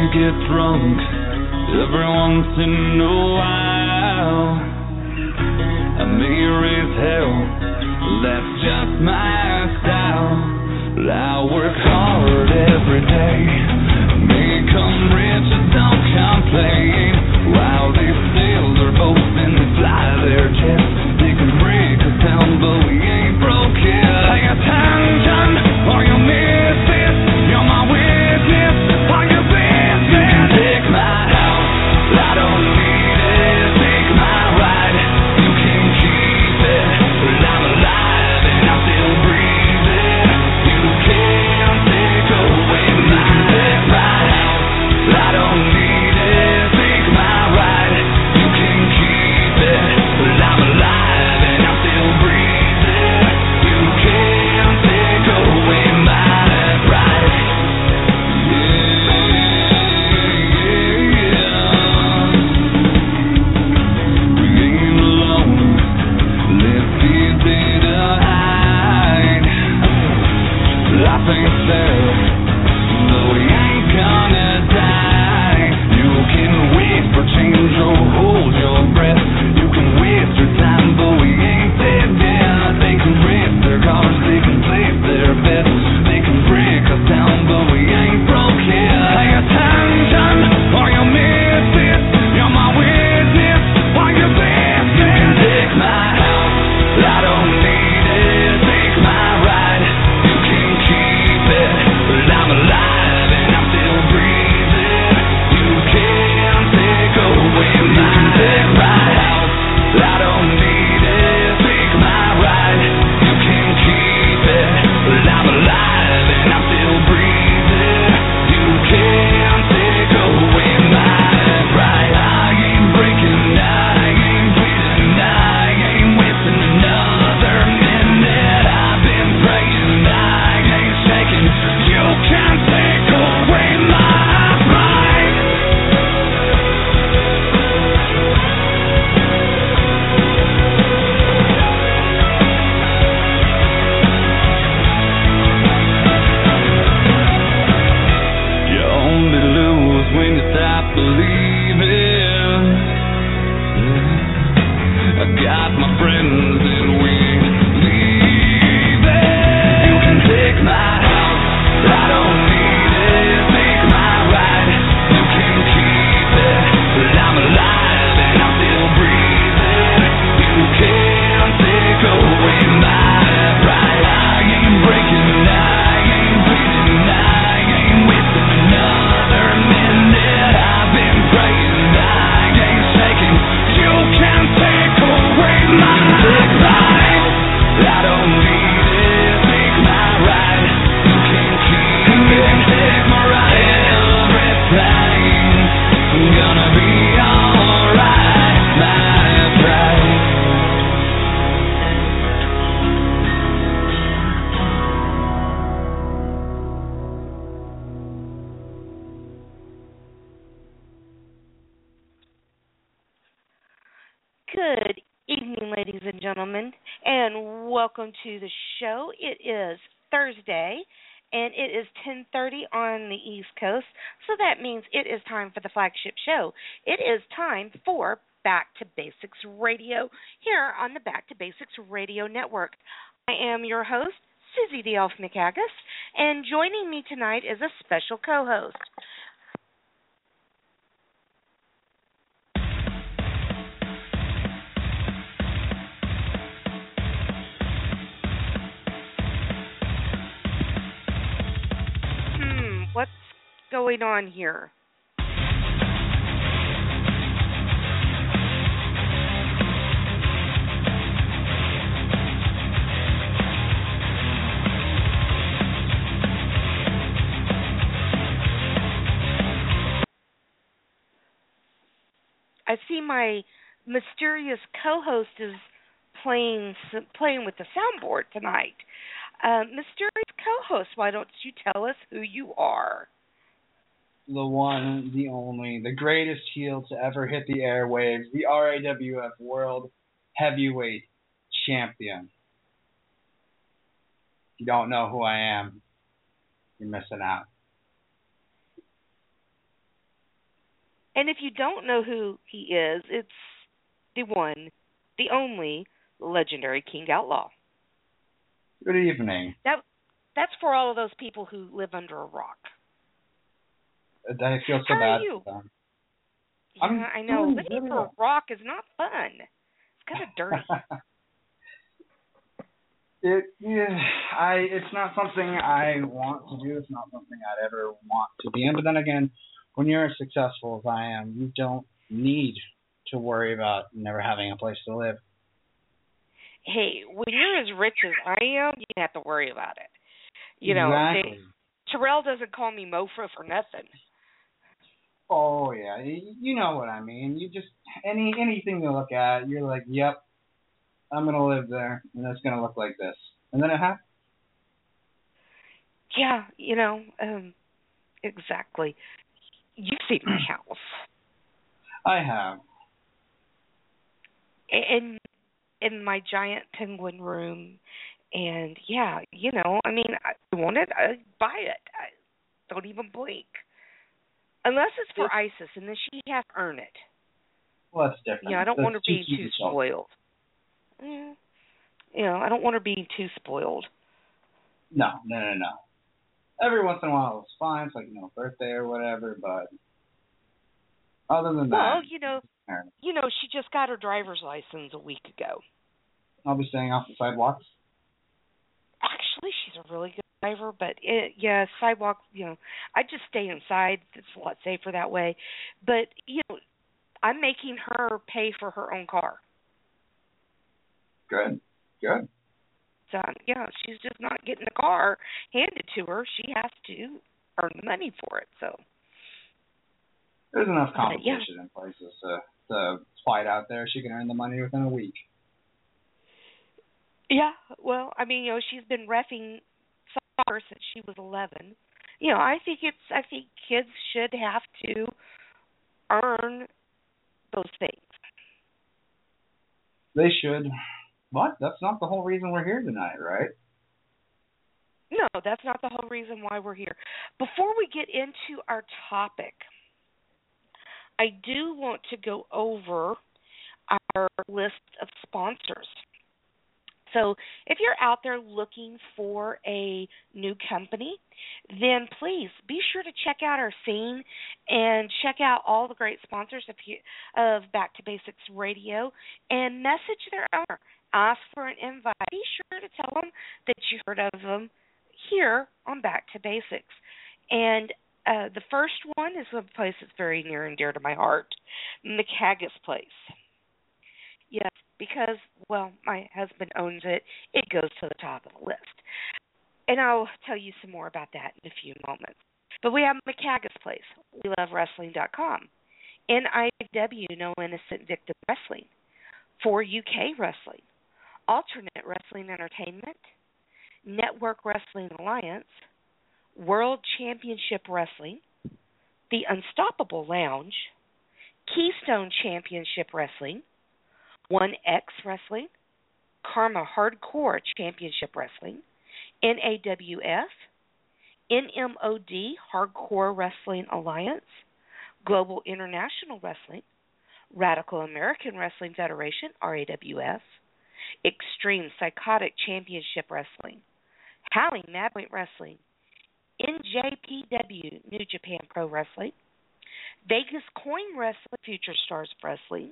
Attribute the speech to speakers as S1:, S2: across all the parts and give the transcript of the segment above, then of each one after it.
S1: get drunk every once in a while. I may raise hell, that's just my style. I work hard every day, may come rich, I don't complain. While they sail their boats and they fly their jets, they can break us down, but we ain't broke yet. Pay attention, or you'll miss it. You're my witness, are you business? Take my house, I don't need it. Take my ride, you can keep it. But I'm alive and I'm still breathing. You can't take away my house, I don't need it. Take my ride, you can keep it. But I'm alive and I'm still breathing. You can't take away my pride. We ain't alone, left easy to hide. Life ain't fair, but we ain't gonna die. You can wait for change or hold your breath. You can waste your time, but we ain't dead yet. They can race their cars, they can place their bets. They can break us down, but we ain't broke yet. Pay attention, or you'll miss it. You're my witness, are you business? You can take my house, I don't need it. Take my ride, you can keep it. But I'm alive and I'm still breathing. You can't take away my house, I don't need it. Take my ride, you can keep it. But I'm alive and I'm still breathing. You can't take away my pride. I ain't breaking, I ain't bleeding, I ain't wasting another minute. I've been praying, I ain't shaking. You can't take away my pride. You only lose when you stop believing. I got my friends and we leaving. You can take my house, I don't need it. Take my ride, you can keep it. But I'm alive and I'm still breathing. You can't take away my pride. I ain't breaking, I ain't bleeding, I ain't wasting another minute. I've been praying, I ain't shaking. You can't take away my pride. I don't need it. Take my ride, you can keep it. Take my ride, everything's gonna be alright. My pride.
S2: Good evening, ladies and gentlemen, and welcome to the show. It is Thursday, and it is 10:30 on the East Coast, so that means it is time for the flagship show. It is time for Back to Basics Radio here on the Back to Basics Radio Network. I am your host, Susie the Elf McAgis, and joining me tonight is a special co-host. What's going on here? I see my mysterious co-host is playing with the soundboard tonight. Mysterious co-host, why don't you tell us who you are?
S3: The one, the only, the greatest heel to ever hit the airwaves, the RAWF World Heavyweight Champion. If you don't know who I am, you're missing out.
S2: And if you don't know who he is, it's the one, the only legendary King Outlaw.
S3: Good evening.
S2: That's for all of those people who live under a rock.
S3: I feel so
S2: How
S3: bad
S2: are you?
S3: for them.
S2: Yeah, I know. Living under a rock is not fun. It's kind of dirty.
S3: It's not something I want to do. It's not something I'd ever want to be in. But then again, when you're as successful as I am, you don't need to worry about never having a place to live.
S2: Hey, when you're as rich as I am, you don't have to worry about it. You know,
S3: Exactly.
S2: Terrell doesn't call me Mofra for nothing.
S3: Oh yeah, you know what I mean. You just anything you look at, you're like, yep, I'm gonna live there, and it's gonna look like this, and then it happens.
S2: Yeah, exactly. You've seen my house.
S3: I have.
S2: In my giant penguin room, and yeah, I mean, I want it, I'd buy it. I don't even blink. Unless it's for Isis, and then she has to earn it.
S3: Well, that's different.
S2: I don't want her being too spoiled. I don't want her being too spoiled.
S3: No. Every once in a while it's fine. It's like, birthday or whatever, but other than that.
S2: Well, she just got her driver's license a week ago.
S3: I'll be staying off the sidewalks.
S2: Actually, she's a really good driver, but sidewalks, I just stay inside. It's a lot safer that way. But, I'm making her pay for her own car.
S3: Good.
S2: So, she's just not getting the car handed to her. She has to earn the money for it. So
S3: there's enough competition in places to fight out there. She can earn the money within a week.
S2: Yeah, well, I mean, she's been reffing soccer since she was 11. I think kids should have to earn those things.
S3: They should. But that's not the whole reason we're here tonight, right?
S2: No, that's not the whole reason why we're here. Before we get into our topic, I do want to go over our list of sponsors. So if you're out there looking for a new company, then please be sure to check out our scene and check out all the great sponsors of Back to Basics Radio and message their owner. Ask for an invite. Be sure to tell them that you heard of them here on Back to Basics. And the first one is a place that's very near and dear to my heart, McHaggis Place. Yes, because, well, my husband owns it. It goes to the top of the list. And I'll tell you some more about that in a few moments. But we have McHaggis Place, WeLoveWrestling.com, NIW, No Innocent Victim Wrestling, 4UK Wrestling, Alternate Wrestling Entertainment, Network Wrestling Alliance, World Championship Wrestling, The Unstoppable Lounge, Keystone Championship Wrestling, 1X Wrestling, Karma Hardcore Championship Wrestling, NAWF, NMOD Hardcore Wrestling Alliance, Global International Wrestling, Radical American Wrestling Federation, RAWF, Extreme Psychotic Championship Wrestling, Howling Madweight Wrestling, NJPW New Japan Pro Wrestling, Vegas Coin Wrestling, Future Stars Wrestling,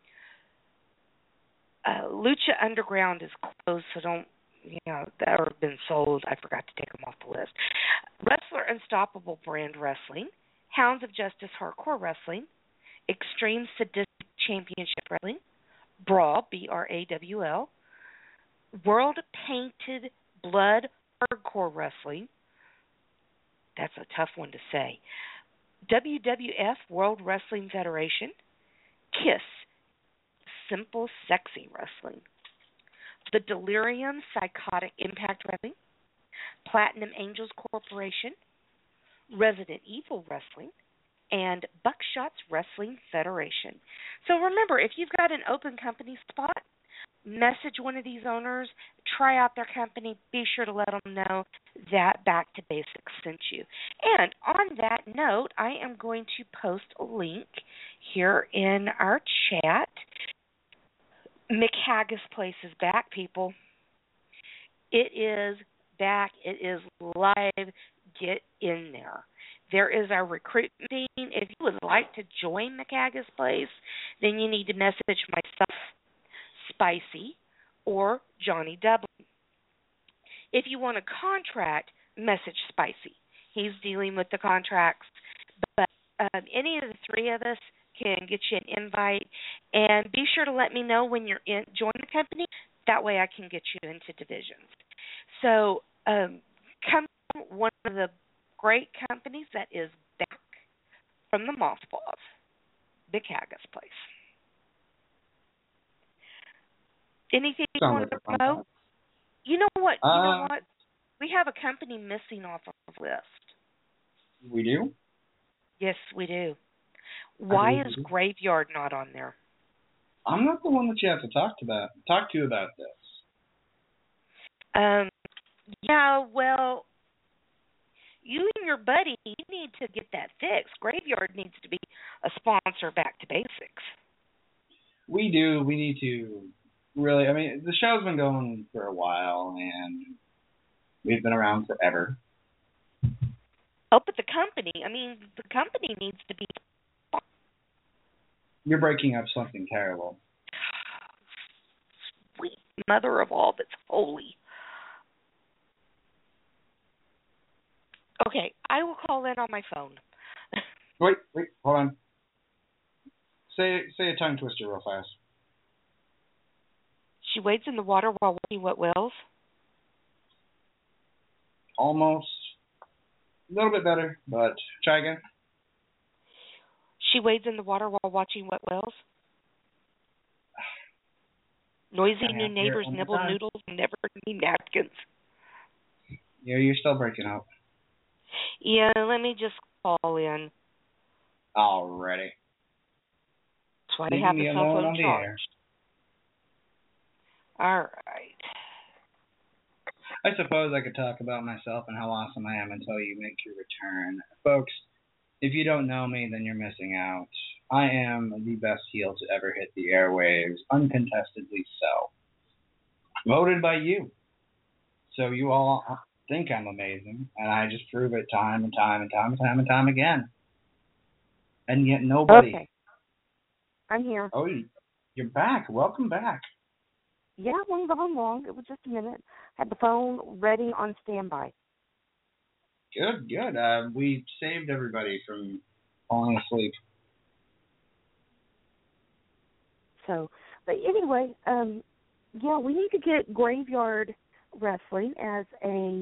S2: Lucha Underground is closed, so don't, that have been sold. I forgot to take them off the list. Wrestler Unstoppable Brand Wrestling, Hounds of Justice Hardcore Wrestling, Extreme Sadistic Championship Wrestling, Brawl, BRAWL, World Painted Blood Hardcore Wrestling. That's a tough one to say. WWF World Wrestling Federation, KISS, Simple Sexy Wrestling, The Delirium Psychotic Impact Wrestling, Platinum Angels Corporation, Resident Evil Wrestling, and Buckshot's Wrestling Federation. So remember, if you've got an open company spot, message one of these owners, try out their company, be sure to let them know that Back to Basics sent you. And on that note, I am going to post a link here in our chat. McHaggis Place is back, people. It is back. It is live. Get in there. There is our recruitment team. If you would like to join McHaggis Place, then you need to message myself, Spicy, or Johnny Dublin. If you want a contract, message Spicy. He's dealing with the contracts. But any of the three of us can get you an invite. And be sure to let me know when you're join the company. That way I can get you into divisions. So come one of the great companies that is back from the mothballs, McHaggis Place. Anything you want to promote? You know what? We have a company missing off of the list.
S3: We do?
S2: Yes, we do. Why is Graveyard not on there?
S3: I'm not the one that you have to talk to about this.
S2: Yeah, well, you and your buddy, you need to get that fixed. Graveyard needs to be a sponsor Back to Basics.
S3: We do. We need to really, the show's been going for a while, and we've been around forever.
S2: Oh, but the company needs to be.
S3: You're breaking up something terrible.
S2: Sweet mother of all that's holy. Okay, I will call in on my phone.
S3: Wait, hold on. Say a tongue twister real fast.
S2: She wades in the water while watching wet whales?
S3: Almost. A little bit better, but try again.
S2: She wades in the water while watching wet whales? Noisy new neighbors nibble noodles and never need napkins.
S3: Yeah, you're still breaking up.
S2: Yeah, let me just call in.
S3: Already.
S2: That's why I have the cell phone charged. All right.
S3: I suppose I could talk about myself and how awesome I am until you make your return. Folks, if you don't know me, then you're missing out. I am the best heel to ever hit the airwaves, uncontestedly so. Voted by you. So you all think I'm amazing, and I just prove it time and time again. And yet nobody.
S2: Okay. I'm here.
S3: Oh, you're back. Welcome back.
S2: Yeah, it wasn't gone long. It was just a minute. Had the phone ready on standby.
S3: Good. We saved everybody from falling asleep.
S2: So, but anyway, yeah, we need to get Graveyard Wrestling as a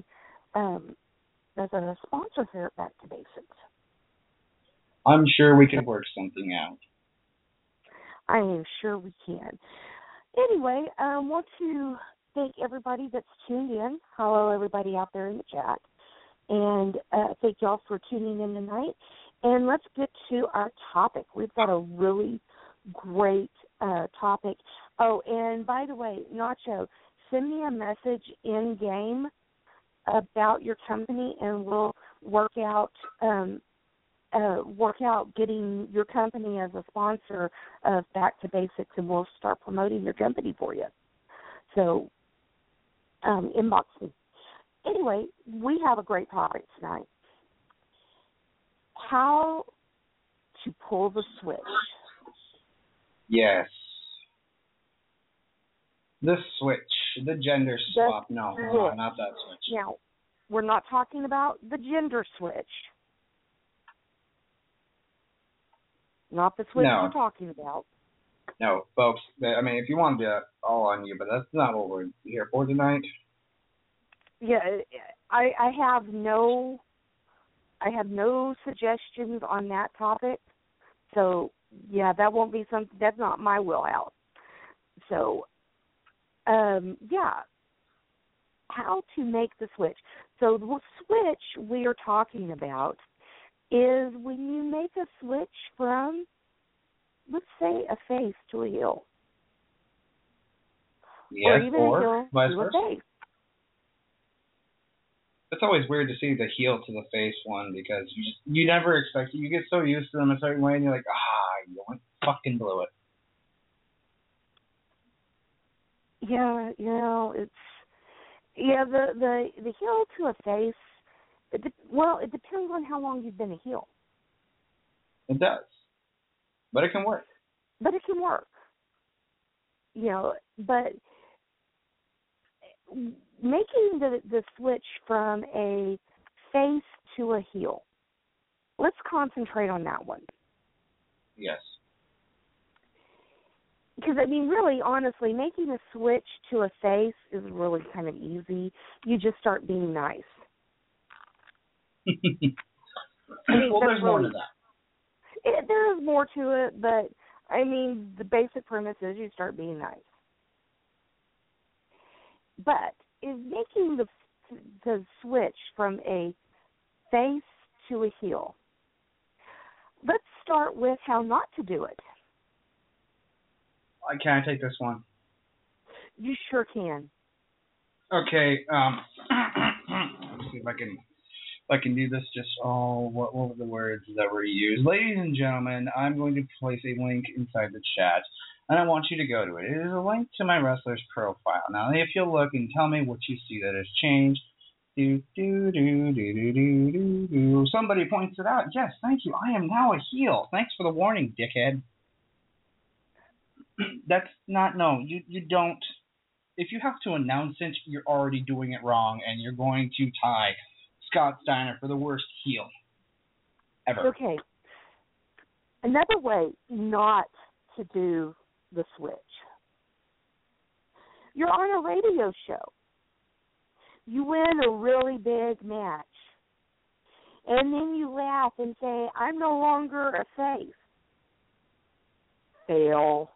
S2: sponsor here at Back to Basics.
S3: I'm sure we can work something out.
S2: I am sure we can. Anyway, I want to thank everybody that's tuned in. Hello, everybody out there in the chat. And thank y'all for tuning in tonight. And let's get to our topic. We've got a really great topic. Oh, and by the way, Nacho, send me a message in-game about your company, and we'll work out getting your company as a sponsor of Back to Basics, and we'll start promoting your company for you. So, inbox me. Anyway, we have a great topic tonight. How to pull the switch.
S3: Yes. The switch. The gender swap. No, not that switch.
S2: Now, we're not talking about the gender switch. Not the switch we're talking about.
S3: No, folks, if you want to, all on you, but that's not what we're here for tonight.
S2: Yeah, I have no suggestions on that topic. So, yeah, that won't be something, that's not my wheelhouse. So, yeah, how to make the switch. So the switch we are talking about is when you make a switch from, let's say, a face to a heel.
S3: Yes,
S2: even
S3: or
S2: a heel
S3: vice
S2: to a
S3: versa.
S2: face.
S3: It's always weird to see the heel to the face one because you never expect it. You get so used to them a certain way, and you're like, you fucking blew it.
S2: Yeah, it's the heel to a face. It depends on how long you've been a heel.
S3: It does, but it can work.
S2: But it can work. But making the switch from a face to a heel. Let's concentrate on that one.
S3: Yes.
S2: Because, really, honestly, making a switch to a face is really kind of easy. You just start being nice.
S3: Well, there's more to that.
S2: There is more to it, but, the basic premise is you start being nice. But is making the switch from a face to a heel. Let's start with how not to do it.
S3: Can I take this one?
S2: You sure can.
S3: Okay. Let's see if I can do this. Just what were the words that were used? Ladies and gentlemen, I'm going to place a link inside the chat, and I want you to go to it. It is a link to my wrestler's profile. Now, if you'll look and tell me what you see that has changed. Somebody points it out. Yes, thank you. I am now a heel. Thanks for the warning, dickhead. That's not, no, you don't. If you have to announce it, you're already doing it wrong, and you're going to tie Scott Steiner for the worst heel ever.
S2: Okay. Another way not to do the switch. You're on a radio show. You win a really big match. And then you laugh and say, I'm no longer a face. Fail.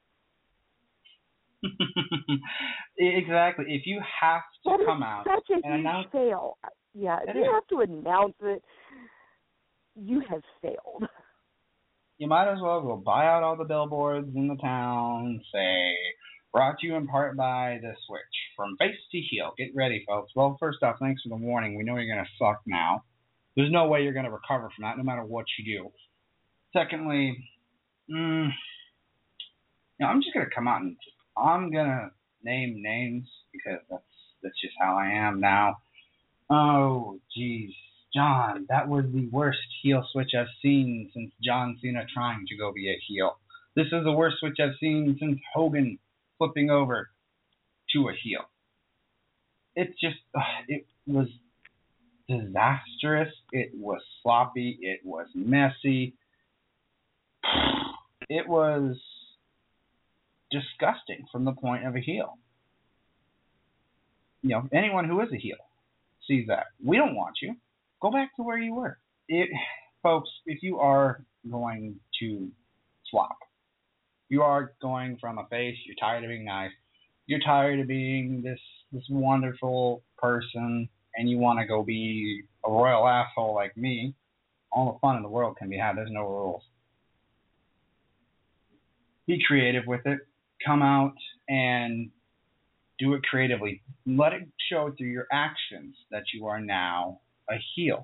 S3: Exactly. If you have to come out
S2: such a
S3: and
S2: huge
S3: announce
S2: fail. Yeah, if you have to announce it, you have failed.
S3: You might as well go buy out all the billboards in the town, say, brought to you in part by the switch, from face to heel. Get ready, folks. Well, first off, thanks for the warning. We know you're going to suck now. There's no way you're going to recover from that, no matter what you do. Secondly, I'm just going to come out and I'm going to name names because that's just how I am now. Oh, geez. John, that was the worst heel switch I've seen since John Cena trying to go be a heel. This is the worst switch I've seen since Hogan flipping over to a heel. It was disastrous. It was sloppy. It was messy. It was disgusting from the point of a heel. Anyone who is a heel sees that. We don't want you. Go back to where you were. Folks, if you are going to swap, you are going from a face, you're tired of being nice, you're tired of being this wonderful person, and you want to go be a royal asshole like me, all the fun in the world can be had. There's no rules. Be creative with it. Come out and do it creatively. Let it show through your actions that you are now a heel.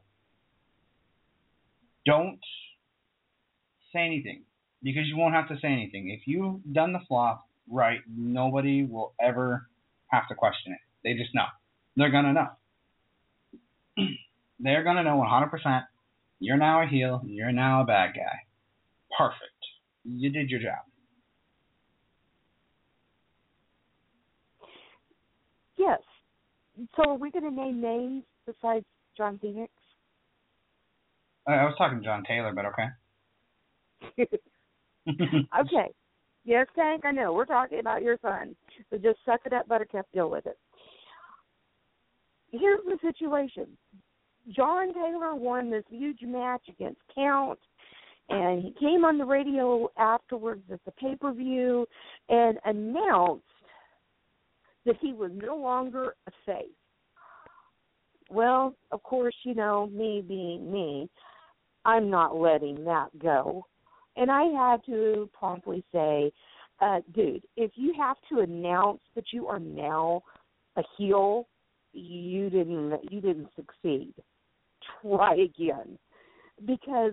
S3: Don't say anything because you won't have to say anything. If you've done the flop right, nobody will ever have to question it. They just know. They're going to know. They're going to know 100% you're now a heel, you're now a bad guy. Perfect. You did your job.
S2: Yes. So are we going to name names besides John Phoenix?
S3: I was talking to John Taylor, but okay.
S2: Okay. Yes, Tank, I know. We're talking about your son. So just suck it up, Buttercup, deal with it. Here's the situation. John Taylor won this huge match against Count, and he came on the radio afterwards at the pay-per-view and announced that he was no longer a face. Well, of course, me being me, I'm not letting that go. And I had to promptly say,
S4: dude, if you have to announce that you are now a heel, you didn't succeed. Try again, because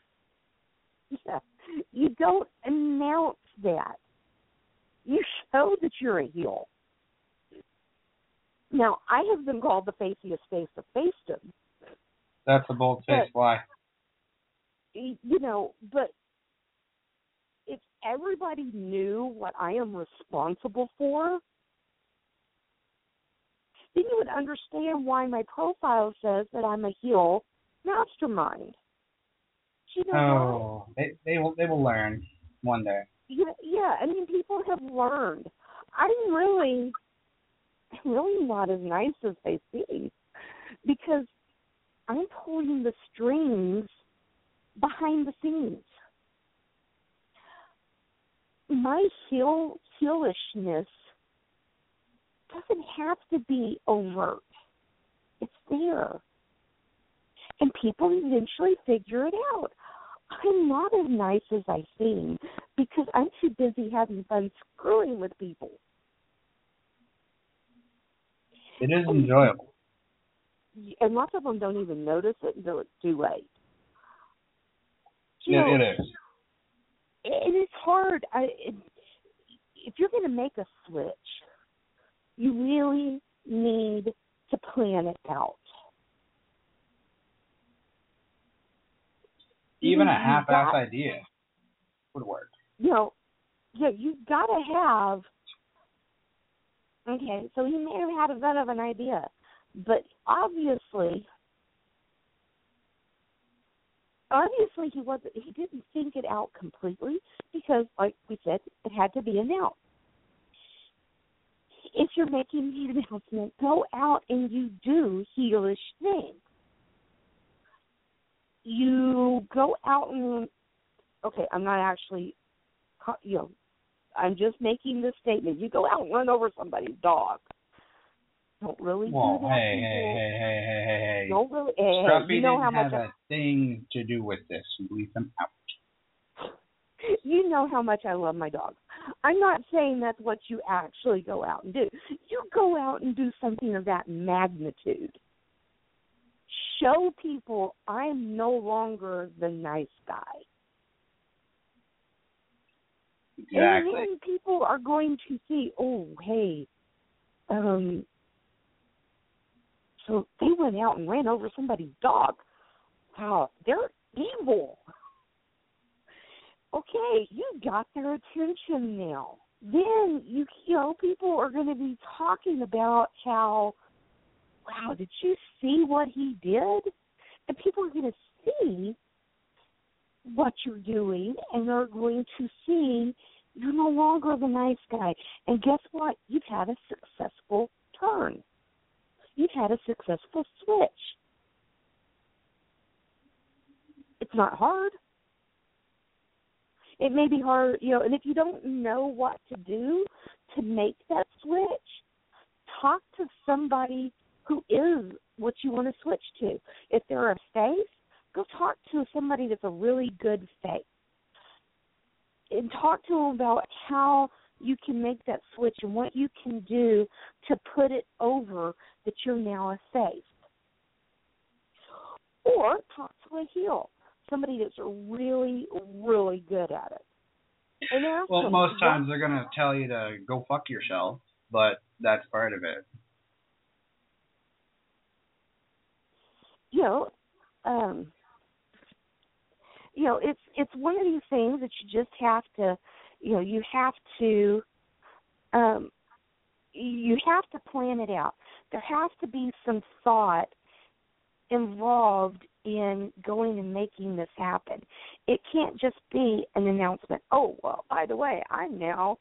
S4: you don't announce that. You show that you're a heel. Now, I have been called the faciest face of facedom.
S3: That's a bold-faced lie.
S4: But if everybody knew what I am responsible for, then you would understand why my profile says that I'm a heel mastermind.
S3: They will learn one day.
S4: Yeah. I mean, people have learned. I'm really not as nice as they seem, because I'm pulling the strings behind the scenes. My heelishness doesn't have to be overt. It's there. And people eventually figure it out. I'm not as nice as I seem because I'm too busy having fun screwing with people.
S3: It is enjoyable.
S4: And lots of them don't even notice it until it's too late.
S3: It is.
S4: It is hard. If you're going to make a switch, you really need to plan it out.
S3: Even a half-assed idea would work.
S4: You've got to have. Okay, so he may have had a bit of an idea, but obviously he didn't think it out completely, because, like we said, it had to be announced. If you're making the announcement, go out and you do heelish things. You go out and, okay, I'm not actually, I'm just making this statement. You go out and run over somebody's dog. Don't really do that.
S3: Hey.
S4: Don't really.
S3: Scruffy
S4: you know how
S3: didn't
S4: much
S3: have a thing to do with this. Leave them out.
S4: You know how much I love my dog. I'm not saying that's what you actually go out and do. You go out and do something of that magnitude. Show people I'm no longer the nice guy.
S3: Exactly.
S4: And then people are going to see, oh, hey, so they went out and ran over somebody's dog. Wow, they're evil. Okay, you got their attention now. Then, people are going to be talking about how, wow, did you see what he did? And people are going to see what you're doing, and they're going to see you're no longer the nice guy. And guess what? You've had a successful turn. You've had a successful switch. It's not hard. It may be hard, and if you don't know what to do to make that switch, talk to somebody who is what you want to switch to. If they're a face, go talk to somebody that's a really good face. And talk to them about how you can make that switch and what you can do to put it over that you're now a face. Or talk to a heel, somebody that's really, really good at it. And ask them,
S3: most times they're going to tell you to go fuck yourself, but that's part of it. It's one of these things that you just have to, you have to plan it out. There has to be some thought involved in going and making this happen. It can't just be an announcement. Oh, well, by the way, I'm now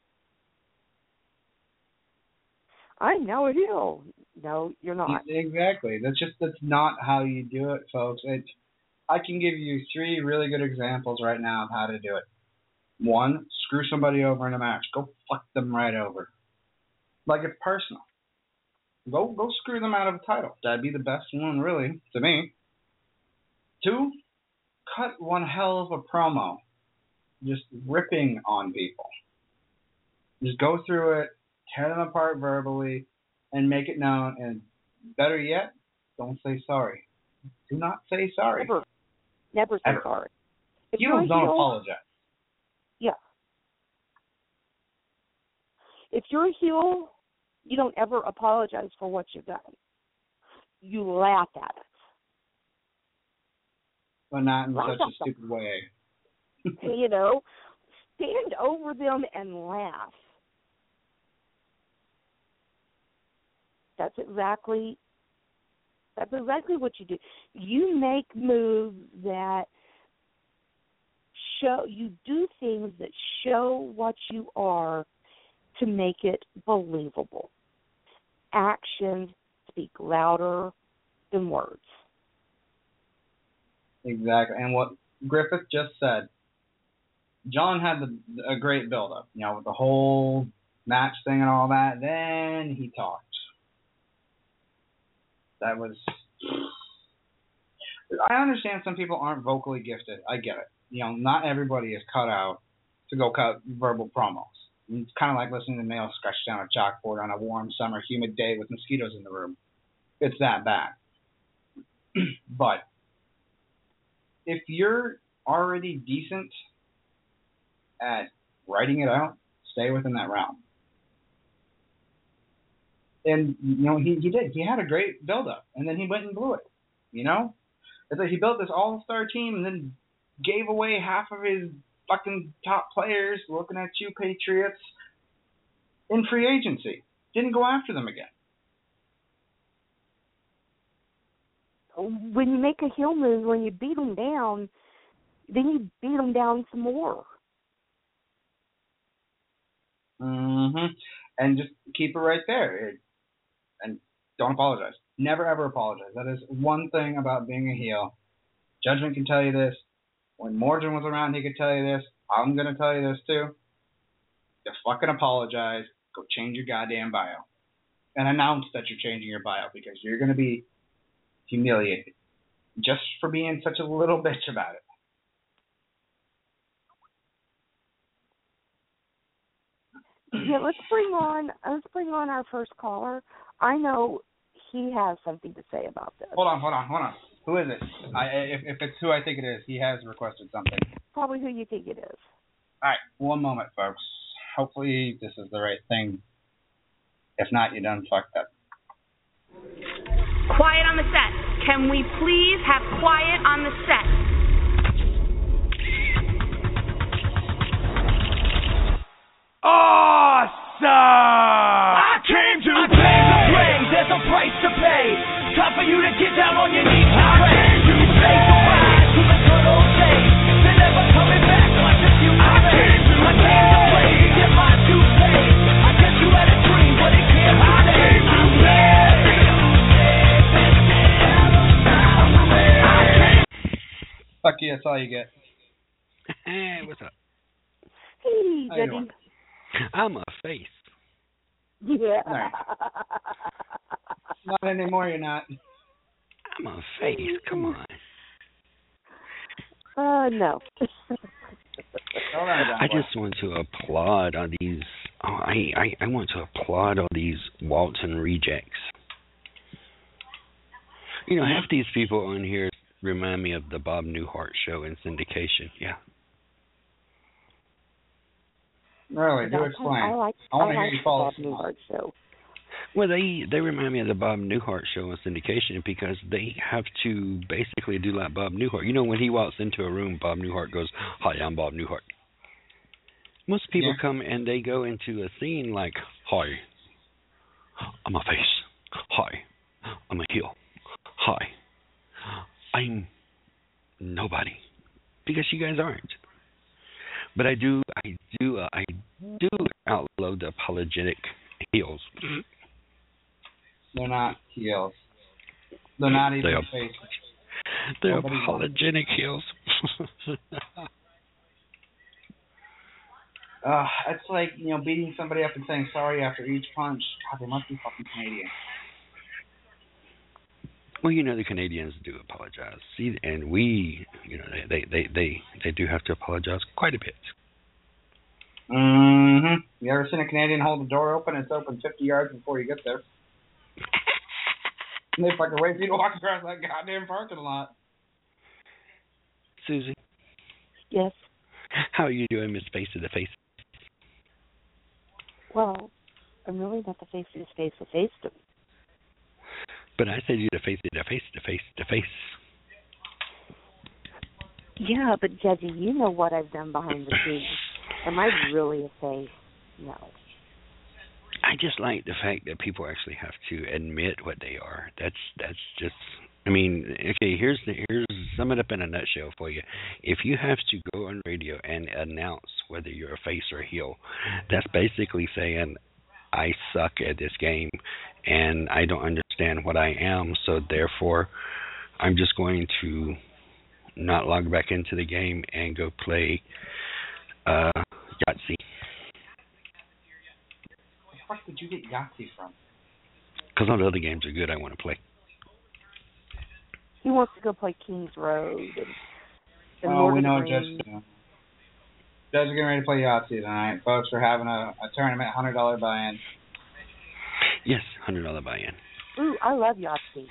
S3: a heel. No, you're not. Exactly. That's not how you do it, folks. I can give you 3 really good examples right now of how to do it. 1, screw somebody over in a match. Go fuck them right over. Like, it's personal. Go screw them out of a title. That'd be the best one, really, to me. 2, cut one hell of a promo. Just ripping on people. Just go through it, tear them apart verbally, and make it known. And better yet, don't say sorry. Do not say sorry.
S4: Never say
S3: Ever.
S4: sorry. If
S3: Heels don't apologize.
S4: Yeah. If you're a heel, you don't ever apologize for what you've done. You laugh at it.
S3: But not in
S4: Laugh
S3: such a
S4: at them.
S3: stupid way.
S4: Stand over them and laugh. That's exactly what you do. You make moves that show, you do things that show what you are to make it believable. Actions speak louder than words.
S3: Exactly. And what Griffith just said, John had a great build-up, with the whole match thing and all that. Then he talked. That was... I understand some people aren't vocally gifted. I get it. Not everybody is cut out to go cut verbal promos. It's kind of like listening to nails scratched down a chalkboard on a warm summer humid day with mosquitoes in the room. It's that bad. But if you're already decent at writing it out, stay within that realm. And, he did. He had a great build-up, and then he went and blew it, It's like he built this all-star team and then gave away half of his fucking top players, looking at you, Patriots, in free agency. Didn't go after them again.
S4: When you make a heel move, when you beat them down, then you beat them down some more.
S3: And just keep it right there. And don't apologize. Never, ever apologize. That is one thing about being a heel. Judgment can tell you this. When Morgan was around, he could tell you this. I'm going to tell you this, too. You fucking apologize. Go change your goddamn bio. And announce that you're changing your bio, because you're going to be humiliated just for being such a little bitch about it.
S4: Yeah, let's bring on our first caller. I know he has something to say about this.
S3: Hold on. Who is it? If it's who I think it is, he has requested something.
S4: Probably who you think it is.
S3: All right, one moment, folks. Hopefully this is the right thing. If not, you done fucked up.
S5: Quiet on the set. Can we please have quiet on the set?
S1: Awesome! I came to play. There's a price to pay. Time for you to get down on your knees and pray. I came to say goodbye to the good old days. They're never coming back like the future. I came to play to get my due paid. I guess you had a dream, but it can't be saved. I came to
S3: Fuck you, that's all you get.
S6: Hey, what's up?
S4: Hey,
S3: How you
S4: Juddy.
S3: doing?
S6: I'm a face.
S4: Yeah.
S3: Right. Not anymore, you're not.
S6: I'm a face. Come on.
S4: No.
S3: Hold on, John
S6: I
S3: Boy.
S6: just want to applaud all these. I want to applaud all these Walton rejects. Half these people on here remind me of the Bob Newhart show in syndication. Yeah.
S3: Really, do explain.
S4: I
S3: want to hear you follow.
S4: Bob Newhart show.
S6: Well, they remind me of the Bob Newhart show in syndication because they have to basically do like Bob Newhart. When he walks into a room, Bob Newhart goes, "Hi, I'm Bob Newhart." Most people come and they go into a scene like, "Hi, I'm a face. Hi, I'm a heel. Hi, I'm nobody," because you guys aren't. But I do outload the apologetic heels.
S3: They're not heels. They're not even faces.
S6: They're
S3: Nobody
S6: apologetic heels.
S3: It's like, beating somebody up and saying sorry after each punch. God, they must be fucking Canadian.
S6: Well, the Canadians do apologize. See, and we, they do have to apologize quite a bit.
S3: Mm-hmm. You ever seen a Canadian hold the door open? It's open 50 yards before you get there. And they fucking wait for you to walk across that goddamn parking lot.
S6: Susie,
S4: Yes.
S6: how are you doing, Miss Face to the Face?
S4: Well, I'm really not the face to face to face to.
S6: But I said you to face to face to face to face.
S4: Yeah, but Judgy, you know what I've done behind the scenes. Am I really a face? No.
S6: I just like the fact that people actually have to admit what they are. That's just. I mean, okay. Here's sum it up in a nutshell for you. If you have to go on radio and announce whether you're a face or a heel, that's basically saying I suck at this game and I don't understand what I am. So therefore, I'm just going to not log back into the game and go play Yahtzee.
S3: Where the fuck did you get Yahtzee from?
S6: Because all the other games are good I want to play.
S4: He wants to go play Kings Road and
S3: Oh,
S4: Lord
S3: we
S4: of the
S3: know
S4: Rings.
S3: just. Judge is getting ready to play Yahtzee tonight. Folks, we're having a tournament, $100 buy-in.
S6: Yes, $100 buy-in.
S4: Ooh, I love Yahtzee.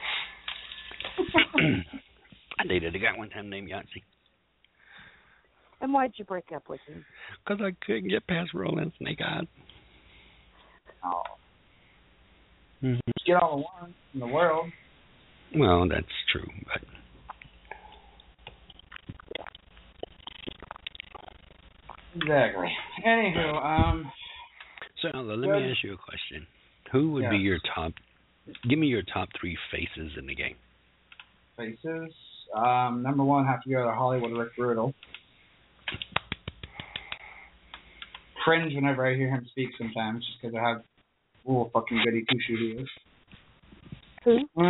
S6: I dated a guy one time named Yahtzee.
S4: And why'd you break up with him?
S6: Because I couldn't get past rolling Snake Eyes.
S3: Oh.
S6: Mm-hmm.
S3: Get all the ones in the world.
S6: Well, that's true, but...
S3: Exactly. Anywho,
S6: So, let me ask you a question. Who would be your top... Give me your top 3 faces in the game.
S3: Faces? Number 1, have to go to Hollywood Rick Brutal. Cringe whenever I hear him speak sometimes, just because I have fucking goody two-shoe he is.
S4: Who?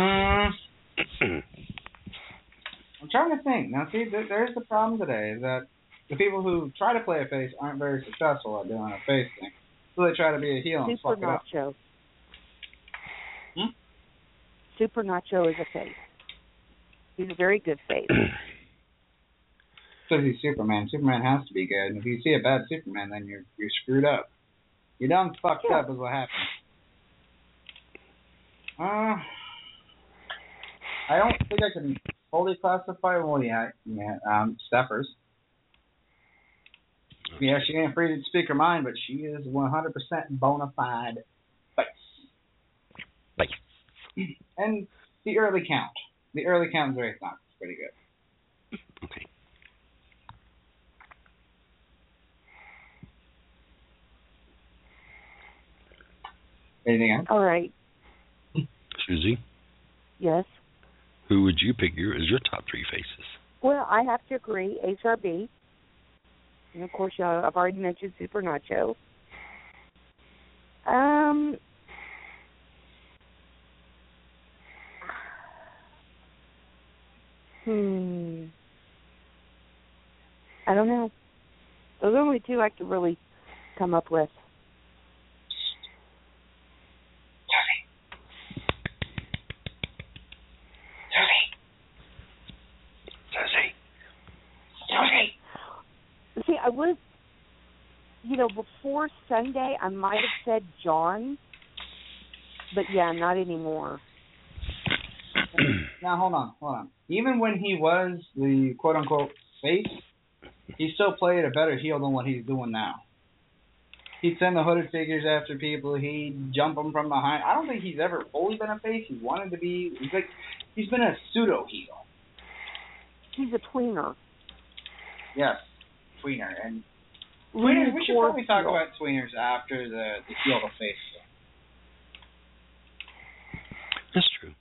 S3: I'm trying to think. Now, see, there's the problem today, is that the people who try to play a face aren't very successful at doing a face thing. So they try to be a heel and
S4: Super
S3: fuck it up.
S4: Nacho. Super Nacho is a face. He's a very good face.
S3: Because he's Superman. Superman has to be good. And if you see a bad Superman, then you're screwed up. You done fucked up is what happens. I don't think I can fully classify Steffers. Yeah, she ain't free to speak her mind, but she is 100% bona fide face.
S6: Face.
S3: And the early count. The early count is very not pretty good.
S6: Okay.
S3: Anything else?
S4: All right.
S6: Susie?
S4: Yes?
S6: Who would you pick as your top 3 faces?
S4: Well, I have to agree, HRB. And, of course, I've already mentioned Super Nacho. I don't know. Those are the only 2 I could really come up with. See, I was, before Sunday, I might have said John, but yeah, not anymore.
S3: Now, hold on. Even when he was the quote-unquote face, he still played a better heel than what he's doing now. He'd send the hooded figures after people. He'd jump them from behind. I don't think he's ever fully been a face. He wanted to be. He's been a pseudo-heel.
S4: He's a tweener.
S3: Yes, tweener. And tweeners, we should probably talk about tweeners after the heel to face.
S6: That's true.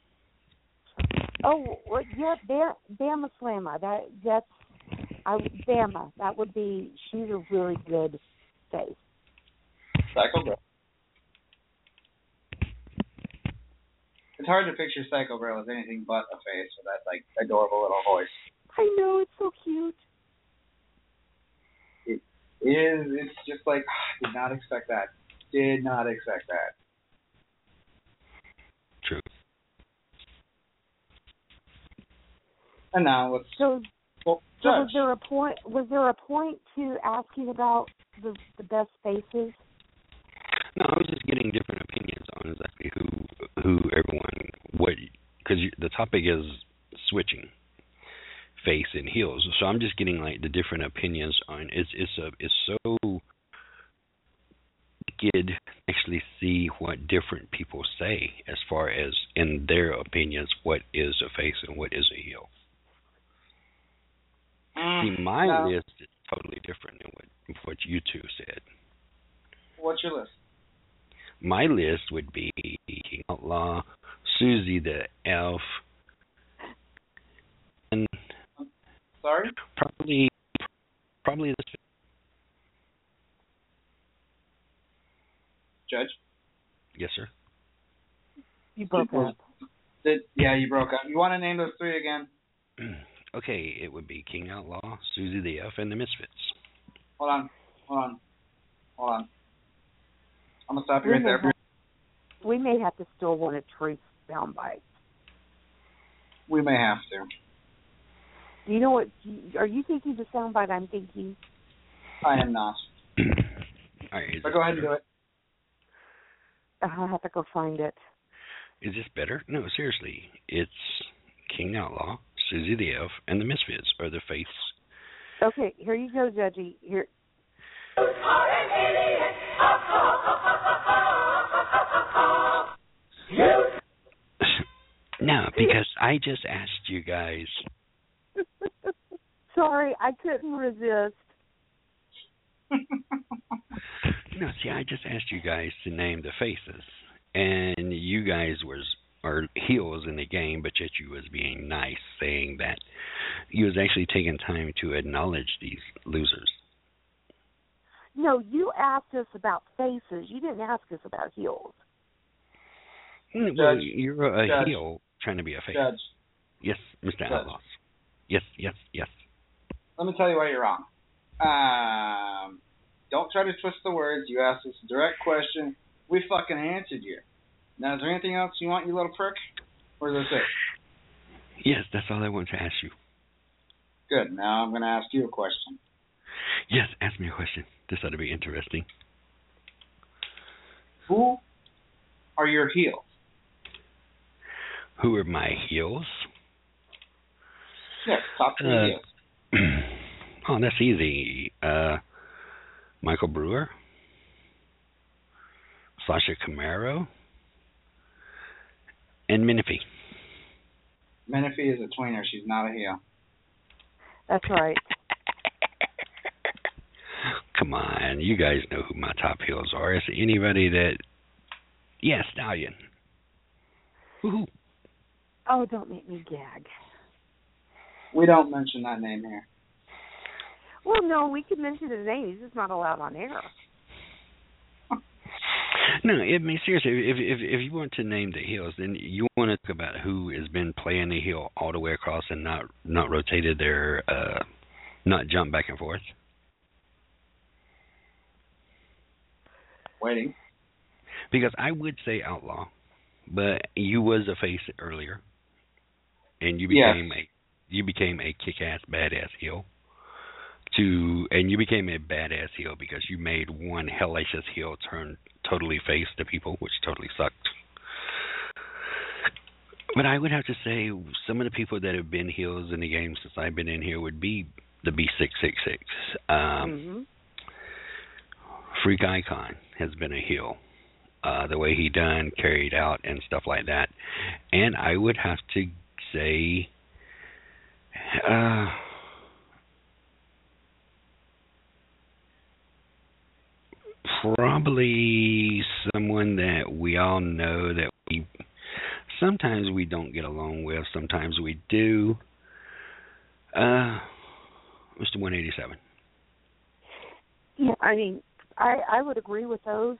S4: Oh, well, yeah, Bama Slamma. That's Bama. That would be. She's a really good face.
S3: Psycho Girl. It's hard to picture Psycho Girl as anything but a face with that adorable little voice.
S4: I know, it's so cute.
S3: It is. It's just I did not expect that.
S6: True.
S3: And now let's.
S4: So
S3: Well,
S4: was there a point to asking about the best faces?
S6: No, I was just getting different opinions on exactly who everyone because the topic is switching face and heels. So I'm just getting like the different opinions on it's so good to actually see what different people say as far as in their opinions what is a face and what is a heel. See, my list is totally different than what you two said.
S3: What's your list?
S6: My list would be King Outlaw, Susie the Elf, and
S3: Sorry?
S6: probably this.
S3: Judge?
S6: Yes, sir.
S4: You broke up.
S3: You broke up. You want to name those three again?
S6: Okay, it would be King Outlaw, Susie the Elf, and the Misfits.
S3: Hold on. I'm going to stop you right there.
S4: We may have to still want a truth soundbite.
S3: We may have to.
S4: Do you know what? Are you thinking the soundbite I'm thinking?
S3: I am not.
S6: All right,
S3: but go ahead and do it.
S4: I'll have to go find it.
S6: Is this better? No, seriously. It's King Outlaw, Susie the Elf, and the Misfits are the face.
S4: Okay, here you go, Judgy. Here.
S6: No, because I just asked you guys.
S4: Sorry, I couldn't resist.
S6: No, see, I just asked you guys to name the faces, and you guys are heels in the game, but yet you was being nice, saying that you was actually taking time to acknowledge these losers.
S4: No, you asked us about faces. You didn't ask us about heels.
S6: Well, you're a heel trying to be a face.
S3: Judge.
S6: Yes, Mr. Outlaws. Yes.
S3: Let me tell you why you're wrong. Don't try to twist the words. You asked us a direct question. We fucking answered you. Now, is there anything else you want, you little prick? Or is this it?
S6: Yes, that's all I want to ask you.
S3: Good. Now I'm going to ask you a question.
S6: Yes, ask me a question. This ought to be interesting.
S3: Who are your heels?
S6: Who are my heels?
S3: Yes, top three heels.
S6: Oh, that's easy. Michael Brewer, Sasha Camaro, and Menifee.
S3: Menifee is a tweener. She's not a heel.
S4: That's right.
S6: Come on, you guys know who my top heels are. Is there anybody that... Yeah, Stallion. Woohoo.
S4: Oh, don't make me gag.
S3: We don't mention that name here.
S4: Well, no, we can mention his name. He's just not allowed on air.
S6: No, I mean, seriously, if you want to name the heels, then you want to talk about who has been playing the heel all the way across and not rotated their, not jumped back and forth.
S3: Waiting.
S6: Because I would say Outlaw, but you was a face earlier, and you became a kick-ass, badass heel. And you became a badass heel because you made one hellacious heel turn totally face to people, which totally sucked. But I would have to say some of the people that have been heels in the game since I've been in here would be the B666. Freak Icon has been a heel. The way he done, carried out, and stuff like that. And I would have to say... probably someone that we all know that sometimes we don't get along with, sometimes we do. Mr. 187.
S4: Yeah, I mean, I would agree with those.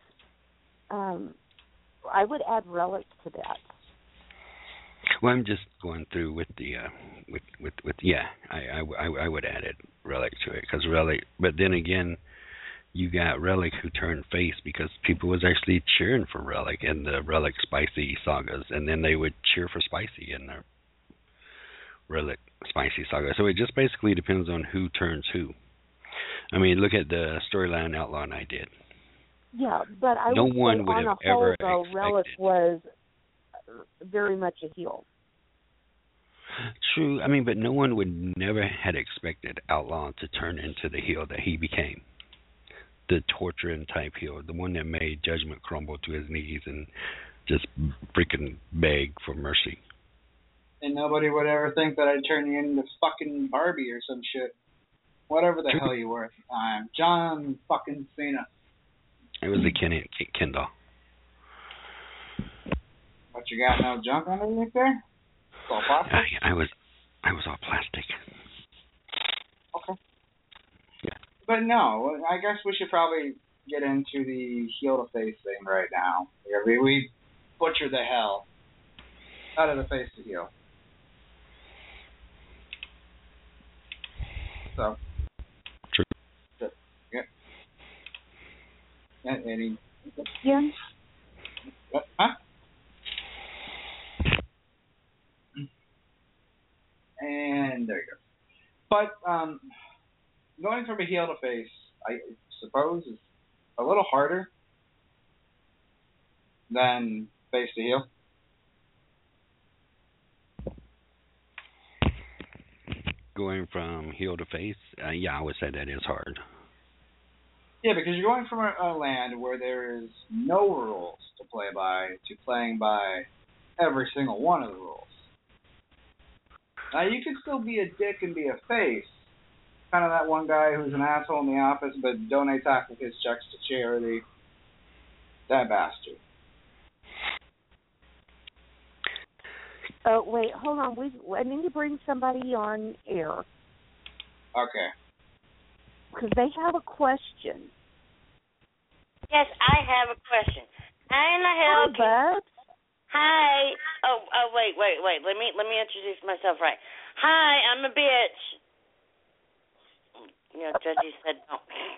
S4: I would add Relic to that.
S6: Well, I'm just going through with the I would add it Relic to it because Relic, but then again. You got Relic who turned face because people was actually cheering for Relic in the Relic Spicy sagas, and then they would cheer for Spicy in the Relic Spicy saga. So it just basically depends on who turns who. I mean, look at the storyline Outlaw Night did.
S4: Yeah, but I
S6: No
S4: would
S6: one
S4: say
S6: would
S4: on
S6: have
S4: a whole,
S6: ever
S4: though, Relic
S6: expected.
S4: was very much a heel.
S6: True. I mean, but no one would never had expected Outlaw to turn into the heel that he became. The torturing type heel, the one that made Judgment crumble to his knees and just freaking beg for mercy.
S3: And nobody would ever think that I'd turn you into fucking Barbie or some shit. Whatever the hell you were at the time. John fucking Cena.
S6: It was the Ken doll.
S3: What, you got no junk underneath there? It's all plastic?
S6: I was all plastic.
S3: Okay.
S6: Yeah.
S3: But no, I guess we should probably get into the heel to face thing right now. We butcher the hell out of the face to heel. So.
S6: True.
S3: Yeah. Yeah, Eddie.
S4: Yeah.
S3: Huh? And there you go. But going from a heel to face, I suppose, is a little harder than face to heel.
S6: Going from heel to face, yeah, I would say that is hard.
S3: Yeah, because you're going from a land where there is no rules to play by to playing by every single one of the rules. Now, you can still be a dick and be a face. Kind of that one guy who's an asshole in the office but donates half of his checks to charity. That bastard.
S4: Oh, wait, hold on. I need to bring somebody on air
S3: Okay.
S4: because they have a question.
S7: Yes, I have a question. How in the hell
S4: Hi, Bubs.
S7: Hi. Oh, wait. Let me introduce myself right. Hi, I'm a bitch. You know, Judgy said no.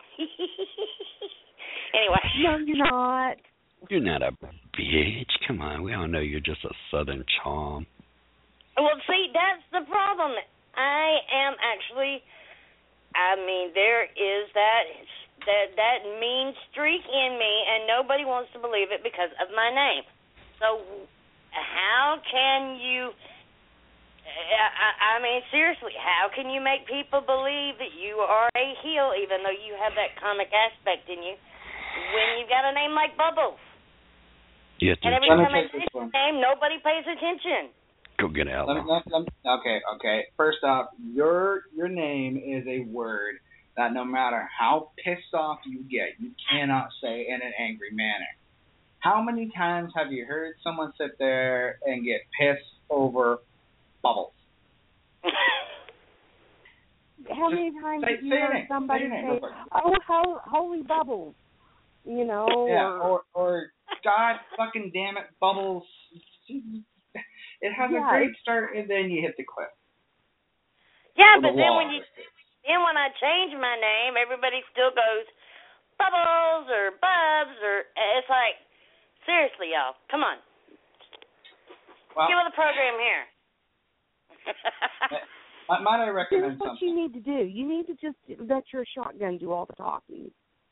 S7: Anyway.
S4: No, you're not.
S6: You're not a bitch. Come on, we all know you're just a southern charm.
S7: Well, see, that's the problem. I am actually. I mean, there is that mean streak in me, and nobody wants to believe it because of my name. So, how can you? I mean, seriously, how can you make people believe that you are a heel, even though you have that comic aspect in you, when you've got a name like Bubbles?
S6: You have to
S7: And every time I say your name, nobody pays attention.
S6: go get out.
S3: Okay. First off, your name is a word that no matter how pissed off you get, you cannot say in an angry manner. How many times have you heard someone sit there and get pissed over Bubbles?
S4: How many times have you heard somebody say, "Oh, holy Bubbles," you know?
S3: Yeah, or God fucking damn it, Bubbles. It has a great start, and then you hit the cliff.
S7: Yeah, but then when I change my name, everybody still goes Bubbles or Bubs, or it's like, seriously, y'all, come on, get with the program here.
S3: Might I recommend
S4: Here's what
S3: something?
S4: you need to do. You need to just let your shotgun do all the talking.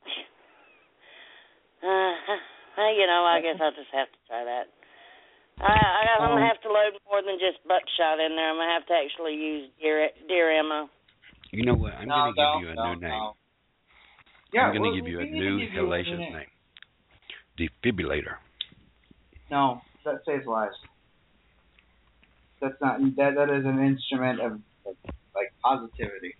S7: You know, I guess I'll just have to try that. I'm going to have to load more than just buckshot in there. I'm going to have to actually use deer ammo.
S6: You know what? I'm going to give you a new name.
S3: Yeah,
S6: I'm going to give you a new hellacious name. Defibrillator.
S3: No, that saves lives. That's not. That is an instrument of like positivity.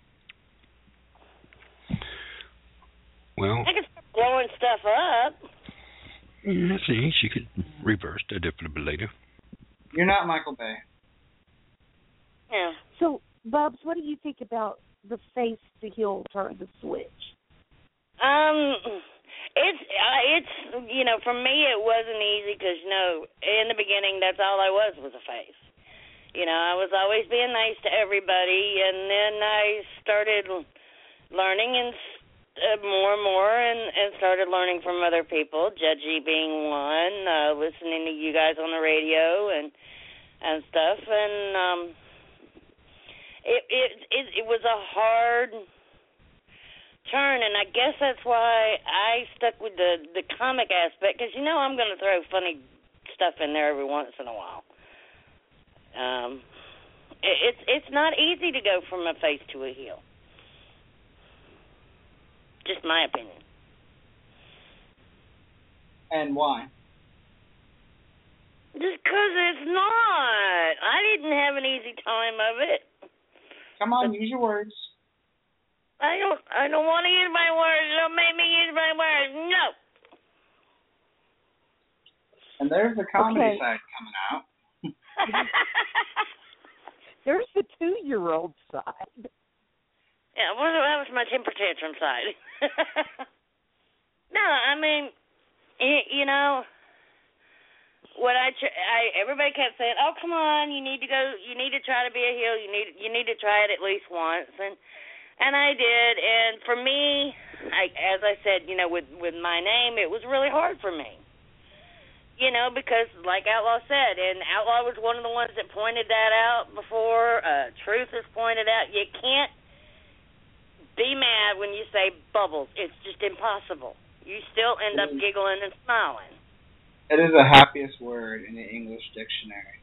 S6: Well,
S7: I can start blowing stuff up.
S6: Yeah, see, she could reverse the defibrillator. You're
S3: not Michael Bay.
S7: Yeah.
S4: So, Bubs, what do you think about the face to heel turn, the switch?
S7: It's you know, for me it wasn't easy because, you know, in the beginning that's all I was a face. You know, I was always being nice to everybody, and then I started learning and more and more, and started learning from other people, Judgy being one, listening to you guys on the radio and stuff, and it was a hard turn, and I guess that's why I stuck with the comic aspect, because I'm going to throw funny stuff in there every once in a while. It's not easy to go from a face to a heel. Just my opinion.
S3: And why?
S7: Just 'cause it's not. I didn't have an easy time of it.
S3: Come on, use your words.
S7: I don't want to use my words. Don't make me use my words. No.
S3: And there's the comedy
S4: Okay.
S3: side coming out.
S4: There's the 2-year-old side.
S7: Yeah, well, that was my temper tantrum side. No, I mean, what everybody kept saying, "Oh, come on, you need to try to be a heel. You need to try it at least once." And I did, and for me, as I said, with my name, it was really hard for me. Because like Outlaw said, and Outlaw was one of the ones that pointed that out before. Truth has pointed out, you can't be mad when you say Bubbles. It's just impossible. You still end up giggling and smiling.
S3: It is the happiest word in the English dictionary.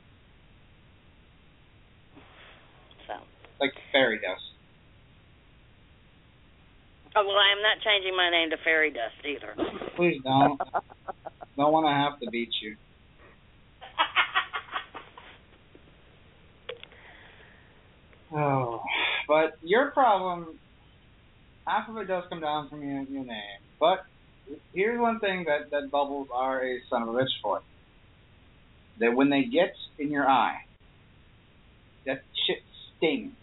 S7: So.
S3: Like fairy dust.
S7: Oh, well, I am not changing my name to Fairy Dust either.
S3: Please don't. Don't want to have to beat you. Oh, but your problem, half of it does come down from your name. But here's one thing that Bubbles are a son of a bitch for. That when they get in your eye, that shit stings.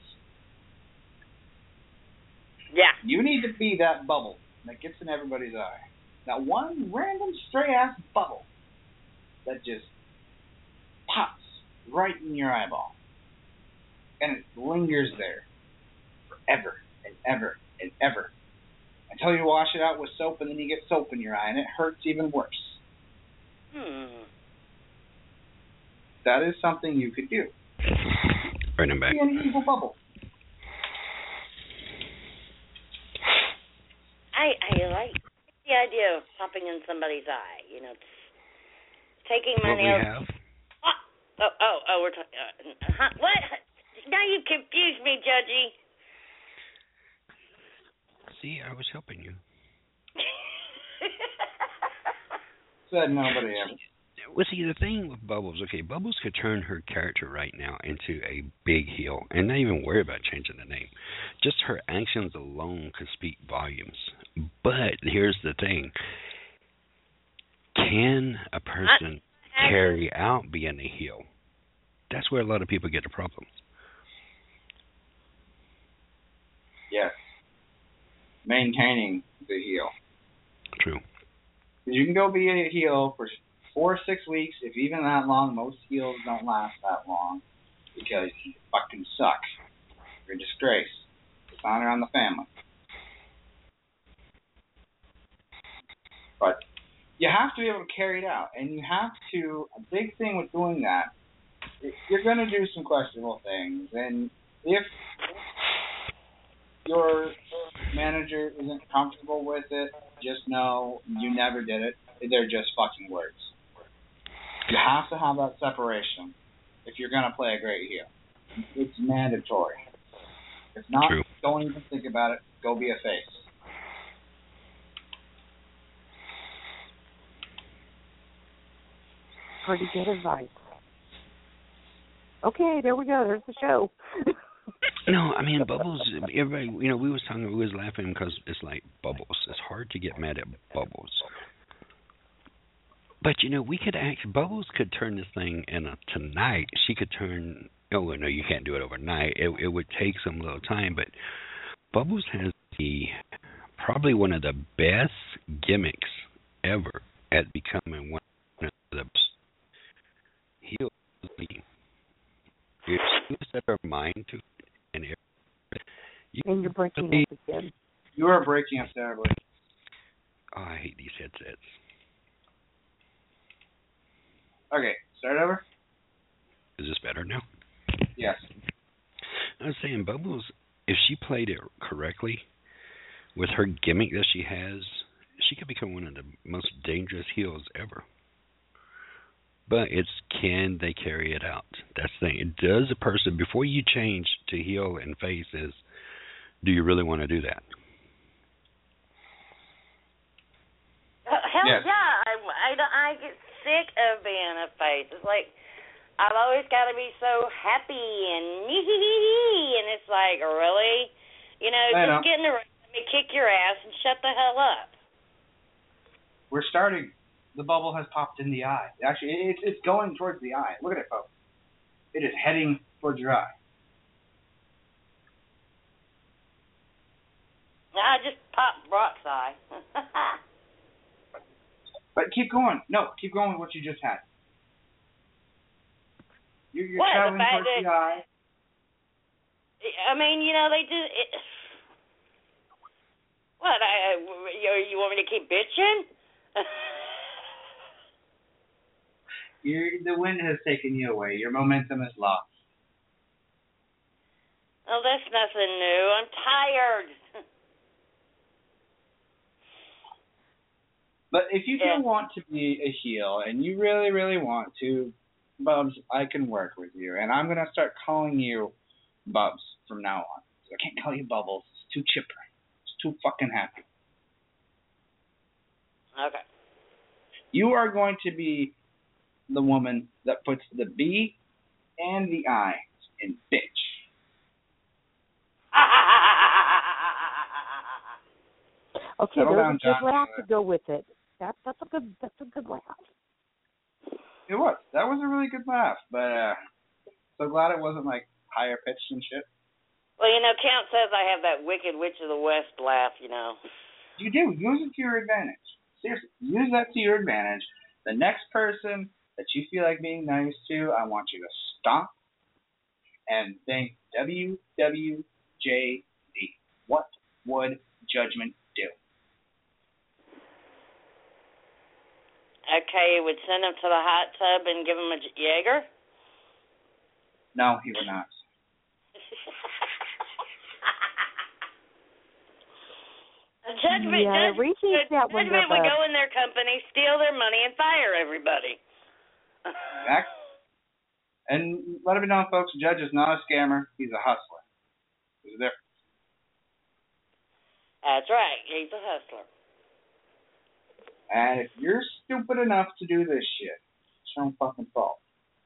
S7: Yeah.
S3: You need to be that bubble that gets in everybody's eye. That one random stray-ass bubble that just pops right in your eyeball. And it lingers there forever and ever and ever. Until you wash it out with soap, and then you get soap in your eye, and it hurts even worse. That is something you could do.
S6: Bring him back.
S3: Be an evil bubble.
S7: I like the idea of popping in somebody's eye, taking my
S6: What
S7: nails.
S6: we have?
S7: We're talking. What? Now you confused me, Judgy.
S6: See, I was helping you.
S3: Said nobody ever.
S6: Well, see, the thing with Bubbles, Bubbles could turn her character right now into a big heel and not even worry about changing the name. Just her actions alone could speak volumes. But here's the thing. Can a person carry out being a heel? That's where a lot of people get the problems.
S3: Yes. Maintaining the heel.
S6: True.
S3: You can go be a heel for 4 or 6 weeks, if even that long. Most heels don't last that long because you fucking suck. You're a disgrace. Dishonor on the family. But you have to be able to carry it out, and you have to. A big thing with doing that, you're going to do some questionable things, and if your manager isn't comfortable with it, just know you never did it. They're just fucking words. You have to have that separation if you're going to play a great heel. It's mandatory. If not,
S6: True.
S3: Don't even think about it. Go be a face.
S4: Pretty good advice. Okay, there we go. There's the show.
S6: No, I mean, Bubbles, everybody, we was laughing because it's like Bubbles. It's hard to get mad at Bubbles. But, Bubbles could turn this thing tonight. She could turn, no, you can't do it overnight. It would take some little time, but Bubbles has probably one of the best gimmicks ever at becoming one of the best heels. If she set her mind to it, and
S4: you're breaking up again.
S3: You are breaking up terribly.
S6: Oh, I hate these headsets.
S3: Okay, start over.
S6: Is this better now?
S3: Yes.
S6: I was saying, Bubbles, if she played it correctly, with her gimmick that she has, she could become one of the most dangerous heels ever. But it's, can they carry it out? That's the thing. It does a person, before you change to heel and face, is, do you really want to do that?
S7: Hell
S3: Yes.
S7: yeah. I get sick of being a face. It's like, I've always got to be so happy and and it's like, really? You know,
S3: I know.
S7: just get in the ring, let me kick your ass and shut the hell up.
S3: We're starting. The bubble has popped in the eye. Actually, it's going towards the eye. Look at it, folks. It is heading towards your eye.
S7: I just popped Brock's eye.
S3: But keep going. No, keep going with what you just had. You're
S7: What, the
S3: traveling
S7: fact
S3: towards
S7: that-
S3: the eye.
S7: I mean, you know, they just... What, you want me to keep bitching?
S3: The wind has taken you away. Your momentum is lost.
S7: Oh, that's nothing new. I'm tired.
S3: But if you
S7: Yeah.
S3: do want to be a heel, and you really, really want to, Bubs, I can work with you. And I'm going to start calling you Bubs from now on. I can't call you Bubbles. It's too chipper. It's too fucking happy.
S7: Okay.
S3: You are going to be the woman that puts the B and the I in bitch.
S4: Okay,
S3: Settle
S4: there's
S3: down,
S4: a good
S3: John.
S4: laugh to go with it. That's a good laugh.
S3: It was. That was a really good laugh. But so glad it wasn't like higher pitched and shit.
S7: Well, you know, Count says I have that Wicked Witch of the West laugh, you know.
S3: You do. Use it to your advantage. Seriously, use that to your advantage. The next person that you feel like being nice to, I want you to stop and think WWJD. What would Judgment do?
S7: Okay, you would send him to the hot tub and give him a Jaeger?
S3: No, he would not.
S7: Judgment would go in their company, steal their money, and fire everybody.
S3: Exactly. And let it be known, folks, Judge is not a scammer. He's a hustler. There's a difference.
S7: That's right. He's a hustler.
S3: And if you're stupid enough to do this shit, it's your own fucking fault.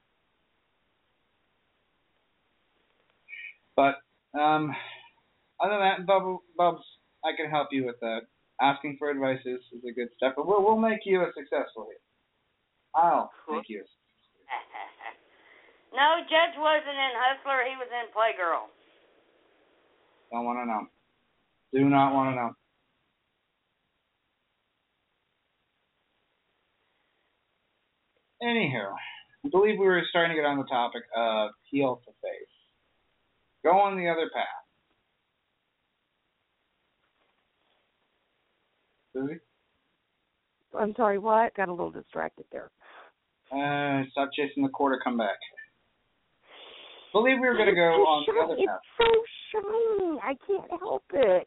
S3: But other than that, Bubs, I can help you with that. Asking for advice is a good step, but we'll make you a successful hit. I'll make you a successful hit.
S7: No, Judge wasn't in Hustler. He was in Playgirl.
S3: Don't want to know. Do not want to know. Anywho, I believe we were starting to get on the topic of heel to face. Go on the other path. Susie?
S4: I'm sorry, what? Got a little distracted there.
S3: Stop chasing the quarter, come back. Believe we were going to go on the other path.
S4: It's so shiny. I can't help it.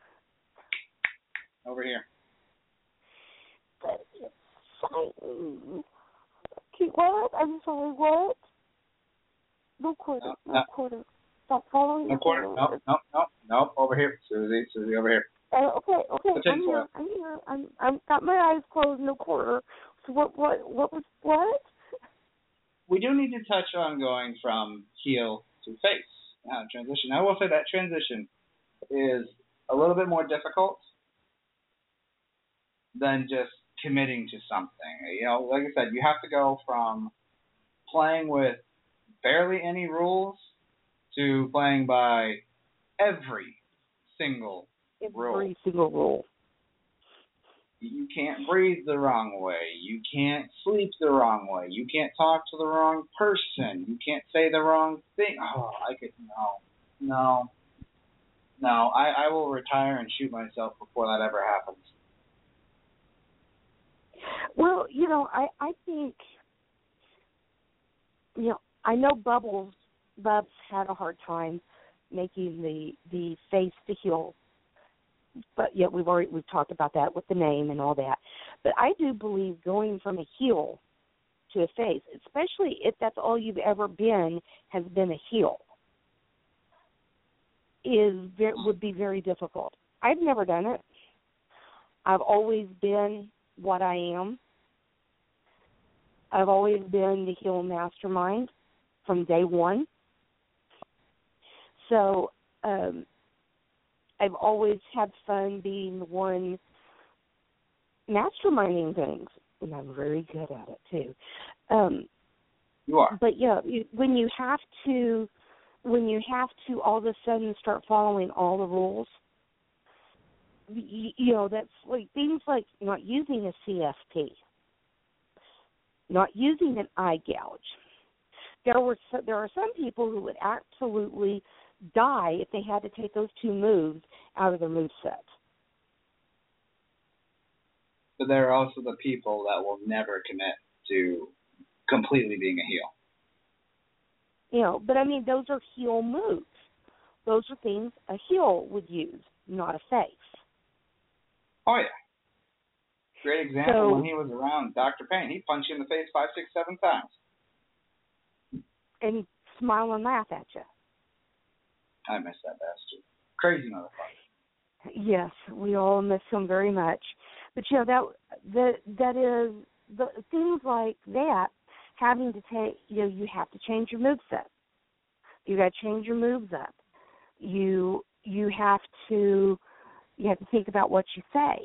S3: Over here.
S4: But it's shiny. Okay, what? I'm sorry, what? No quarter. No quarter. Stop following
S3: No quarter. Nope. Over here. Susie, over here.
S4: Okay. I'm here. I'm got my eyes closed. No quarter. So what was what?
S3: We do need to touch on going from heel to face transition. I will say that transition is a little bit more difficult than just committing to something. You know, like I said, you have to go from playing with barely any rules to playing by every single rule. You can't breathe the wrong way. You can't sleep the wrong way. You can't talk to the wrong person. You can't say the wrong thing. Oh, no. I will retire and shoot myself before that ever happens.
S4: Well, you know, I think, you know, I know Bubs had a hard time making the face to heel but yeah, we've talked about that with the name and all that. But I do believe going from a heel to a face, especially if that's all you've ever been, has been a heel, would be very difficult. I've never done it. I've always been what I am. I've always been the heel mastermind from day one. So I've always had fun being the one masterminding things, and I'm very good at it too.
S3: You are.
S4: But yeah, when you have to all of a sudden start following all the rules, that's like things like not using a CFP, not using an eye gouge. There are some people who would absolutely die if they had to take those two moves out of their moveset.
S3: But there are also the people that will never commit to completely being a heel.
S4: But I mean, those are heel moves. Those are things a heel would use, not a face.
S3: Oh, yeah. Great example, when he was around Dr. Payne, he punched you in the face 5, 6, 7 times.
S4: And he'd smile and laugh at you.
S3: I miss that bastard. Crazy motherfucker.
S4: Yes, we all miss him very much. But that is the things like that. Having to take, you have to change your moveset. You got to change your moves up. You have to think about what you say.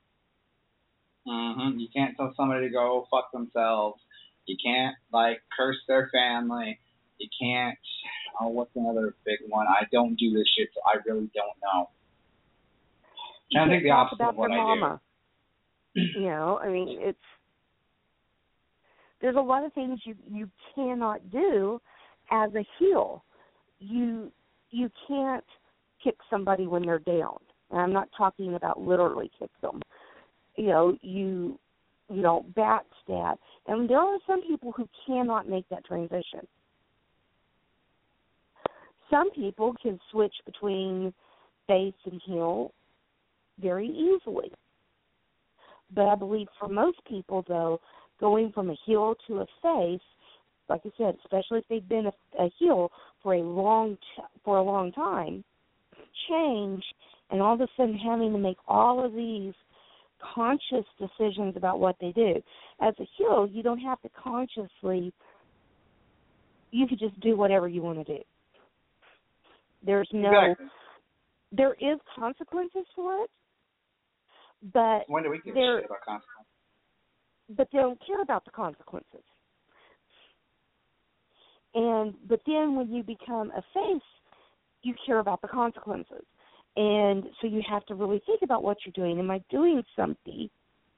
S3: You can't tell somebody to go fuck themselves. You can't curse their family. You can't. Oh, what's another big one? I don't do this shit, so I really don't know. I think the opposite of what I do.
S4: I mean, there's a lot of things you cannot do as a heel. You can't kick somebody when they're down. And I'm not talking about literally kick them. You don't backstab. And there are some people who cannot make that transition. Some people can switch between face and heel very easily. But I believe for most people, though, going from a heel to a face, like I said, especially if they've been a heel for a long time, change, and all of a sudden having to make all of these conscious decisions about what they do. As a heel, you don't have to consciously. You could just do whatever you want to do. There is consequences for it, but
S3: when do we give a shit about consequences?
S4: But they don't care about the consequences. But then when you become a face, you care about the consequences. And so you have to really think about what you're doing. Am I doing something?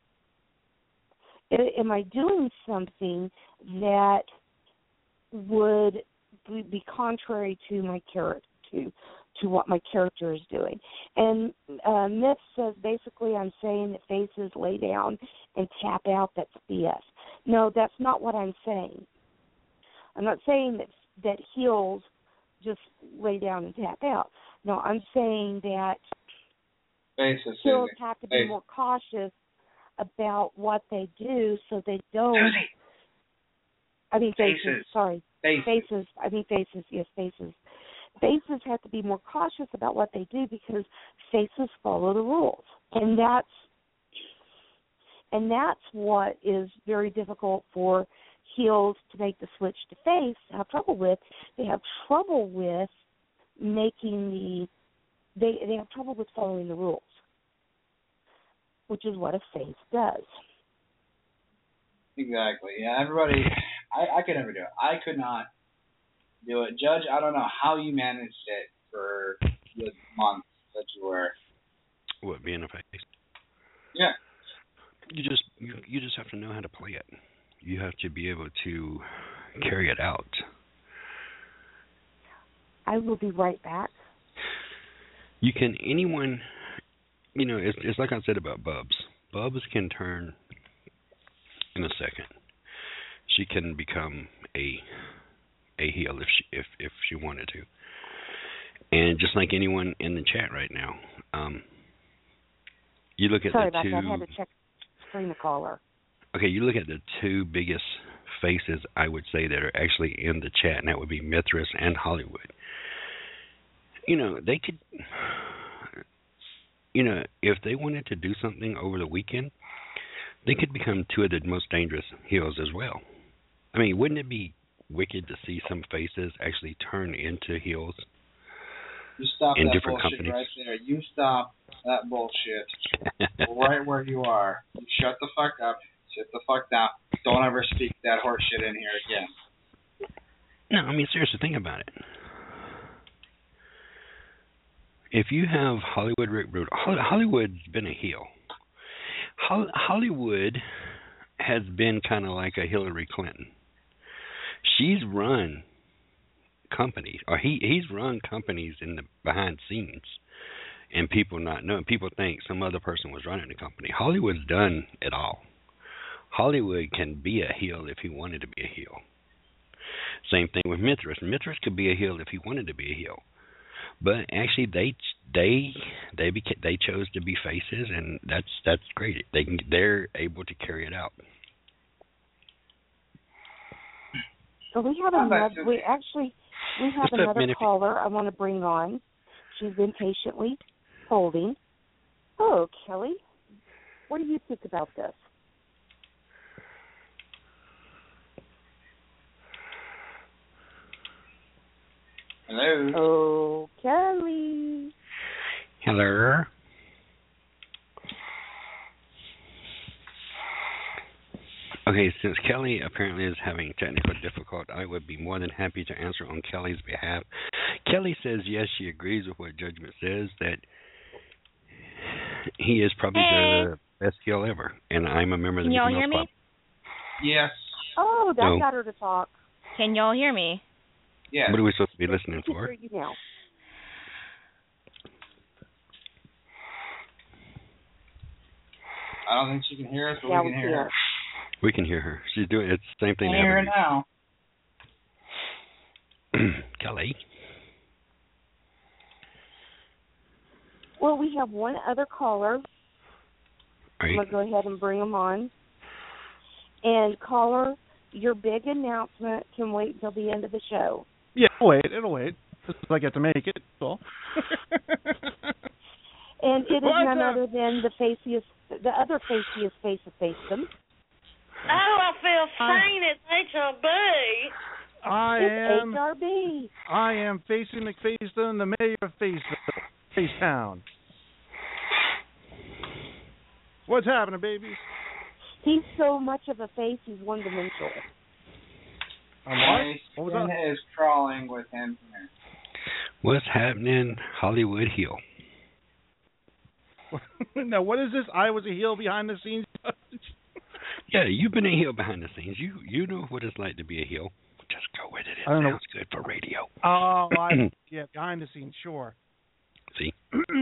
S4: Am I doing something that would be contrary to my character, to what my character is doing? And Myth says basically I'm saying that faces lay down and tap out. That's BS. No, that's not what I'm saying. I'm not saying that heels just lay down and tap out. No, I'm saying that heels have to be more cautious about what they do so they don't.
S3: Susie.
S4: I mean faces.
S3: Faces.
S4: Sorry.
S3: Faces.
S4: I mean faces. Yes, faces. Faces have to be more cautious about what they do because faces follow the rules. And that's what is very difficult for heels to make the switch to face. Have trouble with. They have trouble with they have trouble with following the rules, which is what a face does.
S3: Exactly. Yeah, everybody. I could never do it. I could not do it. Judge, I don't know how you managed it for the months that you were.
S6: What, being a face?
S3: Yeah.
S6: You just have to know how to play it. You have to be able to carry it out.
S4: I will be right back.
S6: Anyone, it's like I said about Bubs. Bubs can turn in a second. She can become a heel if she wanted to. And just like anyone in the chat right now, You look at
S4: Sorry
S6: the
S4: about
S6: two.
S4: that. I had to check screen the caller.
S6: Okay, you look at the two biggest faces, I would say, that are actually in the chat, and that would be Mithras and Hollywood. You know, they could, you know, if they wanted to do something over the weekend, they could become two of the most dangerous heels as well. I mean, wouldn't it be wicked to see some faces actually turn into heels?
S3: You stop
S6: in
S3: that
S6: different
S3: bullshit
S6: companies?
S3: right there. You stop that bullshit right where you are. You shut the fuck up. Sit the fuck down. Don't ever speak that horse shit in here again.
S6: No, I mean, seriously, think about it. If you have Hollywood Rick Rude, Hollywood's been a heel. Hollywood has been kind of like a Hillary Clinton. She's run companies, or he's run companies in the behind scenes, and people not knowing. People think some other person was running the company. Hollywood's done it all. Hollywood can be a heel if he wanted to be a heel. Same thing with Mithras. Mithras could be a heel if he wanted to be a heel, but actually they chose to be faces, and that's great. They're able to carry it out.
S4: So we have another caller I want to bring on. She's been patiently holding. Oh, Kelly, what do you think about this?
S3: Hello.
S4: Oh, Kelly.
S6: Hello. Okay, since Kelly apparently is having technical difficulty, I would be more than happy to answer on Kelly's behalf. Kelly says yes, she agrees with what Judgment says, that he is probably the best heel ever, and I'm a member of the
S8: Can y'all
S6: Mickey
S8: hear
S6: Mouse
S8: me?
S6: Club.
S3: Yes.
S4: Oh, that got her to talk.
S8: Can y'all hear me?
S3: Yes.
S6: What are we supposed to be listening
S4: We
S6: for?
S4: can hear you now.
S3: I don't think she can hear us, but
S4: Yeah,
S3: we can hear her.
S6: We can hear her. She's doing it's the same thing.
S3: I hear her now.
S6: Kelly.
S4: Well, we have one other caller.
S6: Right.
S4: I'm going to go ahead and bring him on. And caller, your big announcement can wait until the end of the show.
S9: Yeah, it'll wait. Just as I get to make it, that's all.
S4: And it is none other than the other faciest face of facedom.
S7: Oh, I feel faint. It's HLB.
S4: It's HRB.
S9: I am facing McFaceton, the mayor of Facetown. What's happening, babies?
S4: He's so much of a face, he's one-dimensional.
S3: My skin is crawling with him here.
S6: What's happening, Hollywood heel?
S9: Now, what is this? I was a heel behind the scenes.
S6: Yeah, you've been a heel behind the scenes. You know what it's like to be a heel. Just go with it. It sounds good for radio.
S9: Oh, yeah, behind the scenes, sure.
S6: See?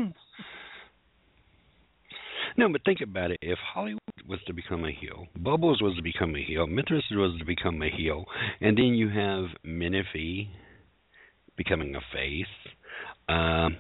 S6: No, but think about it. If Hollywood was to become a heel, Bubbles was to become a heel, Mithras was to become a heel, and then you have Menifee becoming a face.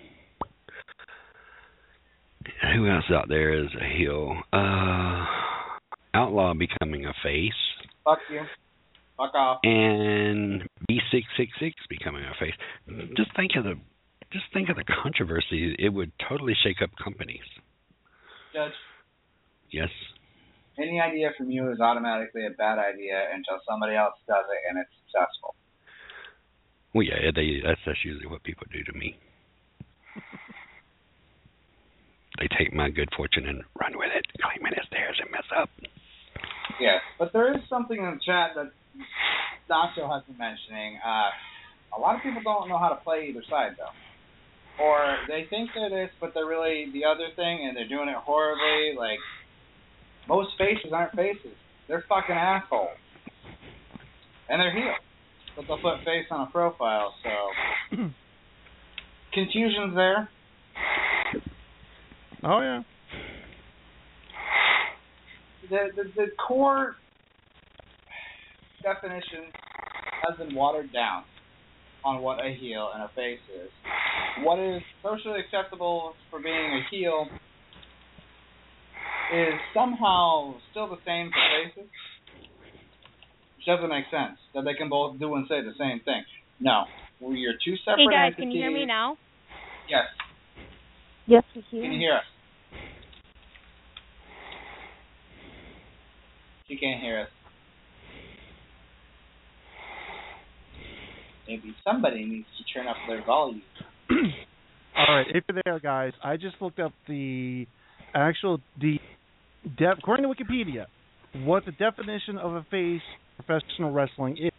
S6: Who else out there is a heel? Outlaw becoming a face.
S3: Fuck you. Fuck off.
S6: And B666 becoming a face. Just think of the controversy. It would totally shake up companies.
S3: Judge.
S6: Yes.
S3: Any idea from you is automatically a bad idea until somebody else does it and it's successful.
S6: Well, yeah, that's usually what people do to me. They take my good fortune and run with it, claiming it's theirs and mess up.
S3: Yes, but there is something in the chat that Nacho has been mentioning. A lot of people don't know how to play either side, though. Or they think they're this, but they're really the other thing, and they're doing it horribly. Like, most faces aren't faces. They're fucking assholes. And they're heels. But they'll put face on a profile, so... Confusion's there.
S9: Oh, yeah.
S3: The core definition has been watered down on what a heel and a face is. What is socially acceptable for being a heel is somehow still the same for faces. Which doesn't make sense. That they can both do and say the same thing. No. We are two separate
S8: Hey guys,
S3: entities.
S8: can you hear me now?
S3: Yes.
S4: Yes, we can.
S3: Can you hear us? She can't hear us. Maybe somebody needs to turn up their volume.
S9: All right, if you're there, guys, I just looked up the actual according to Wikipedia, what the definition of a face professional wrestling is,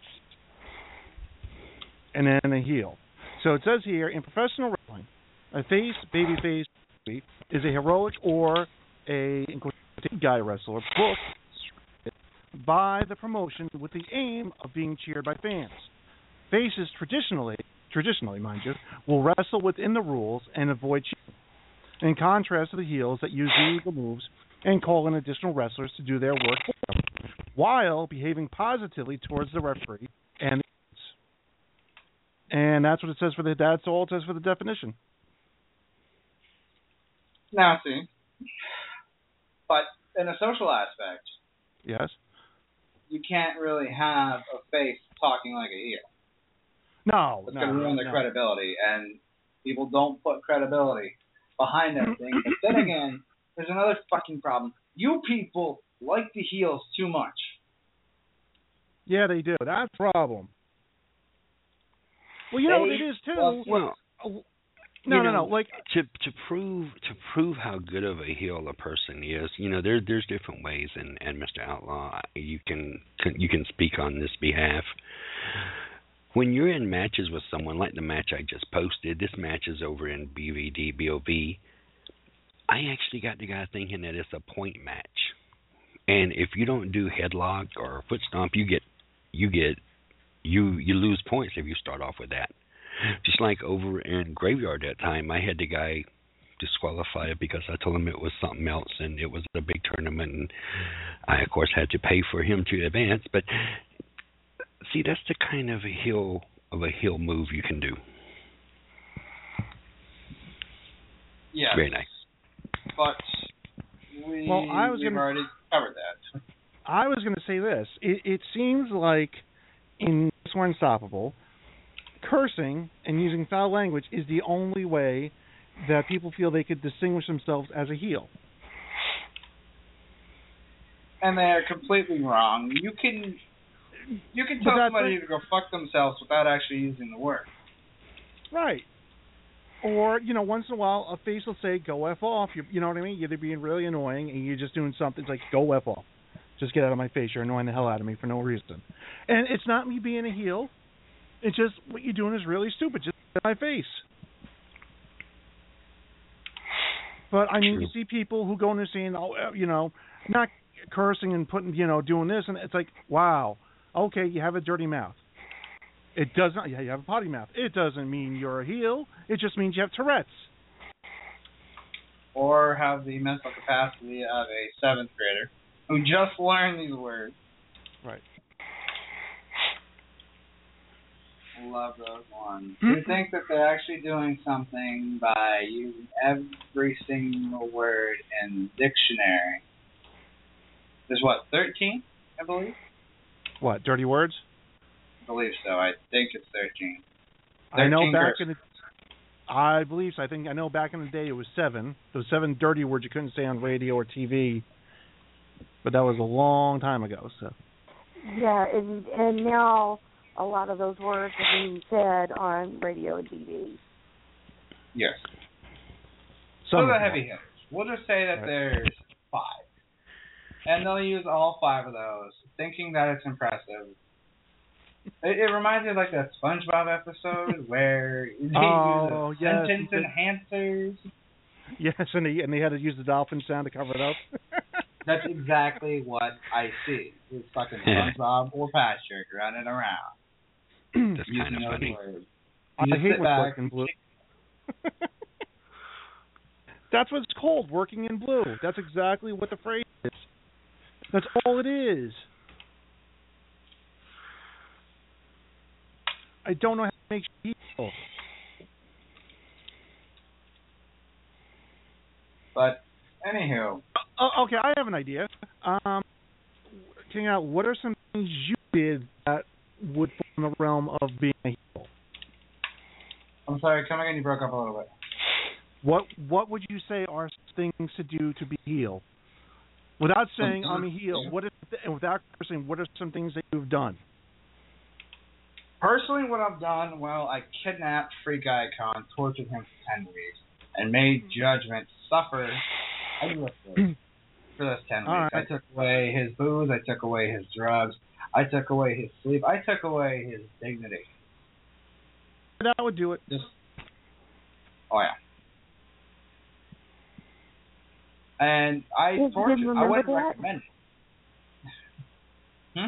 S9: and then a heel. So it says here, in professional wrestling, a face, babyface, is a heroic or a guy wrestler booked by the promotion with the aim of being cheered by fans. Faces traditionally, mind you, will wrestle within the rules and avoid cheating, in contrast to the heels that use illegal moves and call in additional wrestlers to do their work for them, while behaving positively towards the referee and the audience. And that's what it says that's all it says for the definition.
S3: Now, see, but in a social aspect,
S9: yes,
S3: you can't really have a face talking like a heel.
S9: No,
S3: it's going to ruin their credibility, and people don't put credibility behind everything. But then again, there's another fucking problem. You people like the heels too much.
S9: Yeah, they do. That's the problem. Well, you know what it is too.
S6: Well,
S9: no. Like
S6: to prove how good of a heel a person is, there's different ways. And Mr. Outlaw, you can speak on this behalf. When you're in matches with someone, like the match I just posted, this match is over in BOV. I actually got the guy thinking that it's a point match, and if you don't do headlock or foot stomp, you lose points if you start off with that. Just like over in Graveyard that time, I had the guy disqualified because I told him it was something else and it was a big tournament, and I of course had to pay for him to advance, but. See, that's the kind of a heel move you can do.
S3: Yeah.
S6: Very nice.
S3: But we've already covered that.
S9: I was going to say this. It seems like in Wrestling Unstoppable, cursing and using foul language is the only way that people feel they could distinguish themselves as a heel.
S3: And they're completely wrong. You can tell somebody to go fuck themselves without actually using the word. Right.
S9: Or, once in a while, a face will say, go F off. You know what I mean? You're being really annoying and you're just doing something. It's like, go F off. Just get out of my face. You're annoying the hell out of me for no reason. And it's not me being a heel. It's just what you're doing is really stupid. Just get out of my face. But, I mean, you see people who go in there saying, not cursing and putting, doing this. And it's like, wow. Okay, you have a dirty mouth. It does not. Yeah, you have a potty mouth. It doesn't mean you're a heel. It just means you have Tourette's.
S3: Or have the mental capacity of a 7th grader who just learned these words.
S9: Right.
S3: Love those ones. Do you think that they're actually doing something by using every single word in the dictionary? There's 13, I believe?
S9: What, dirty words?
S3: I believe so. I think it's 13.
S9: I know back in the... I believe so. I know back in the day it was 7. Those 7 dirty words you couldn't say on radio or TV. But that was a long time ago, so...
S4: Yeah, and now a lot of those words are being said on radio and TV.
S3: Yes. So the heavy hitters. We'll just say that there's 5. And they'll use all 5 of those, thinking that it's impressive. It reminds me of like that SpongeBob episode where they use sentence enhancers.
S9: Yes, and they had to use the dolphin sound to cover it up.
S3: That's exactly what I see. It's fucking SpongeBob or Patrick running around.
S6: That's kind of funny.
S9: I hate working blue. That's what it's called, working in blue. That's exactly what the phrase is. That's all it is. I don't know how to make people.
S3: But, anywho,
S9: Okay, I have an idea. King out, what are some things you did that would fall in the realm of being a heel?
S3: I'm sorry, come again, you broke up a little bit.
S9: What would you say are things to do to be a heel? Without saying I'm a heel, without saying, what are some things that you've done?
S3: Personally, what I've done, well, I kidnapped Freak Icon, tortured him for 10 weeks, and made Judgment suffer endlessly for those 10 weeks.
S9: Right.
S3: I took away his booze, I took away his drugs, I took away his sleep, I took away his dignity.
S9: That would do it.
S3: Oh, yeah. And I tortured. I wouldn't recommend it.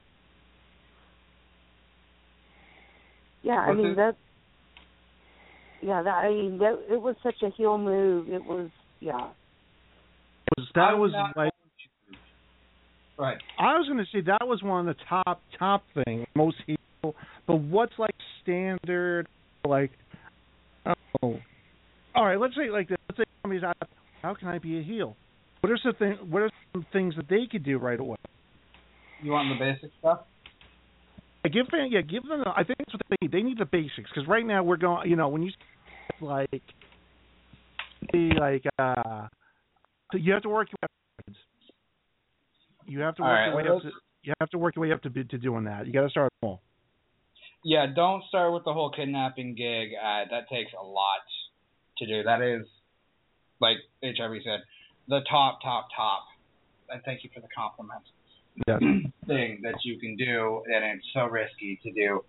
S4: Yeah, I mean that. Yeah, that. I mean that. It was such a heel move. It was. Yeah.
S9: That was like.
S3: Right.
S9: I was going to say that was one of the top things, most heel. But what's like standard? Like, all right. Let's say like this. Let's say somebody's out. How can I be a heel? What are some things that they could do right away?
S3: You want the basic stuff?
S9: Give them. I think that's what they need. They need the basics because right now we're going. You know, when you like, you have to work your way up. You have to work your way up. You have to work your way up to doing that. You got to start small.
S3: Yeah, don't start with the whole kidnapping gig. That takes a lot to do. That is, like HRV said, the top. And thank you for the compliment.
S9: Yeah.
S3: Thing that you can do, and it's so risky to do.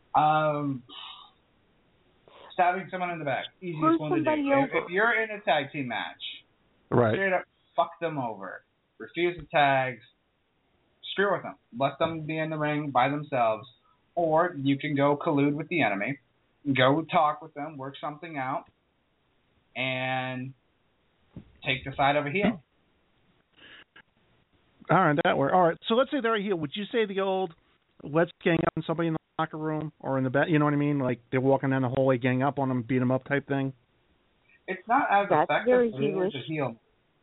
S3: Stabbing someone in the back, easiest one to do. If you're in a tag team match,
S9: right,
S3: straight up fuck them over. Refuse the tags. Screw with them. Let them be in the ring by themselves. Or you can go collude with the enemy, go talk with them, work something out, and take the side of a heel.
S9: All right, that works. All right, so let's say they're a heel. Would you say the old let's gang up on somebody in the locker room or in the bed? You know what I mean? Like they're walking down the hallway, gang up on them, beat them up type thing?
S3: It's not as effective as a heel.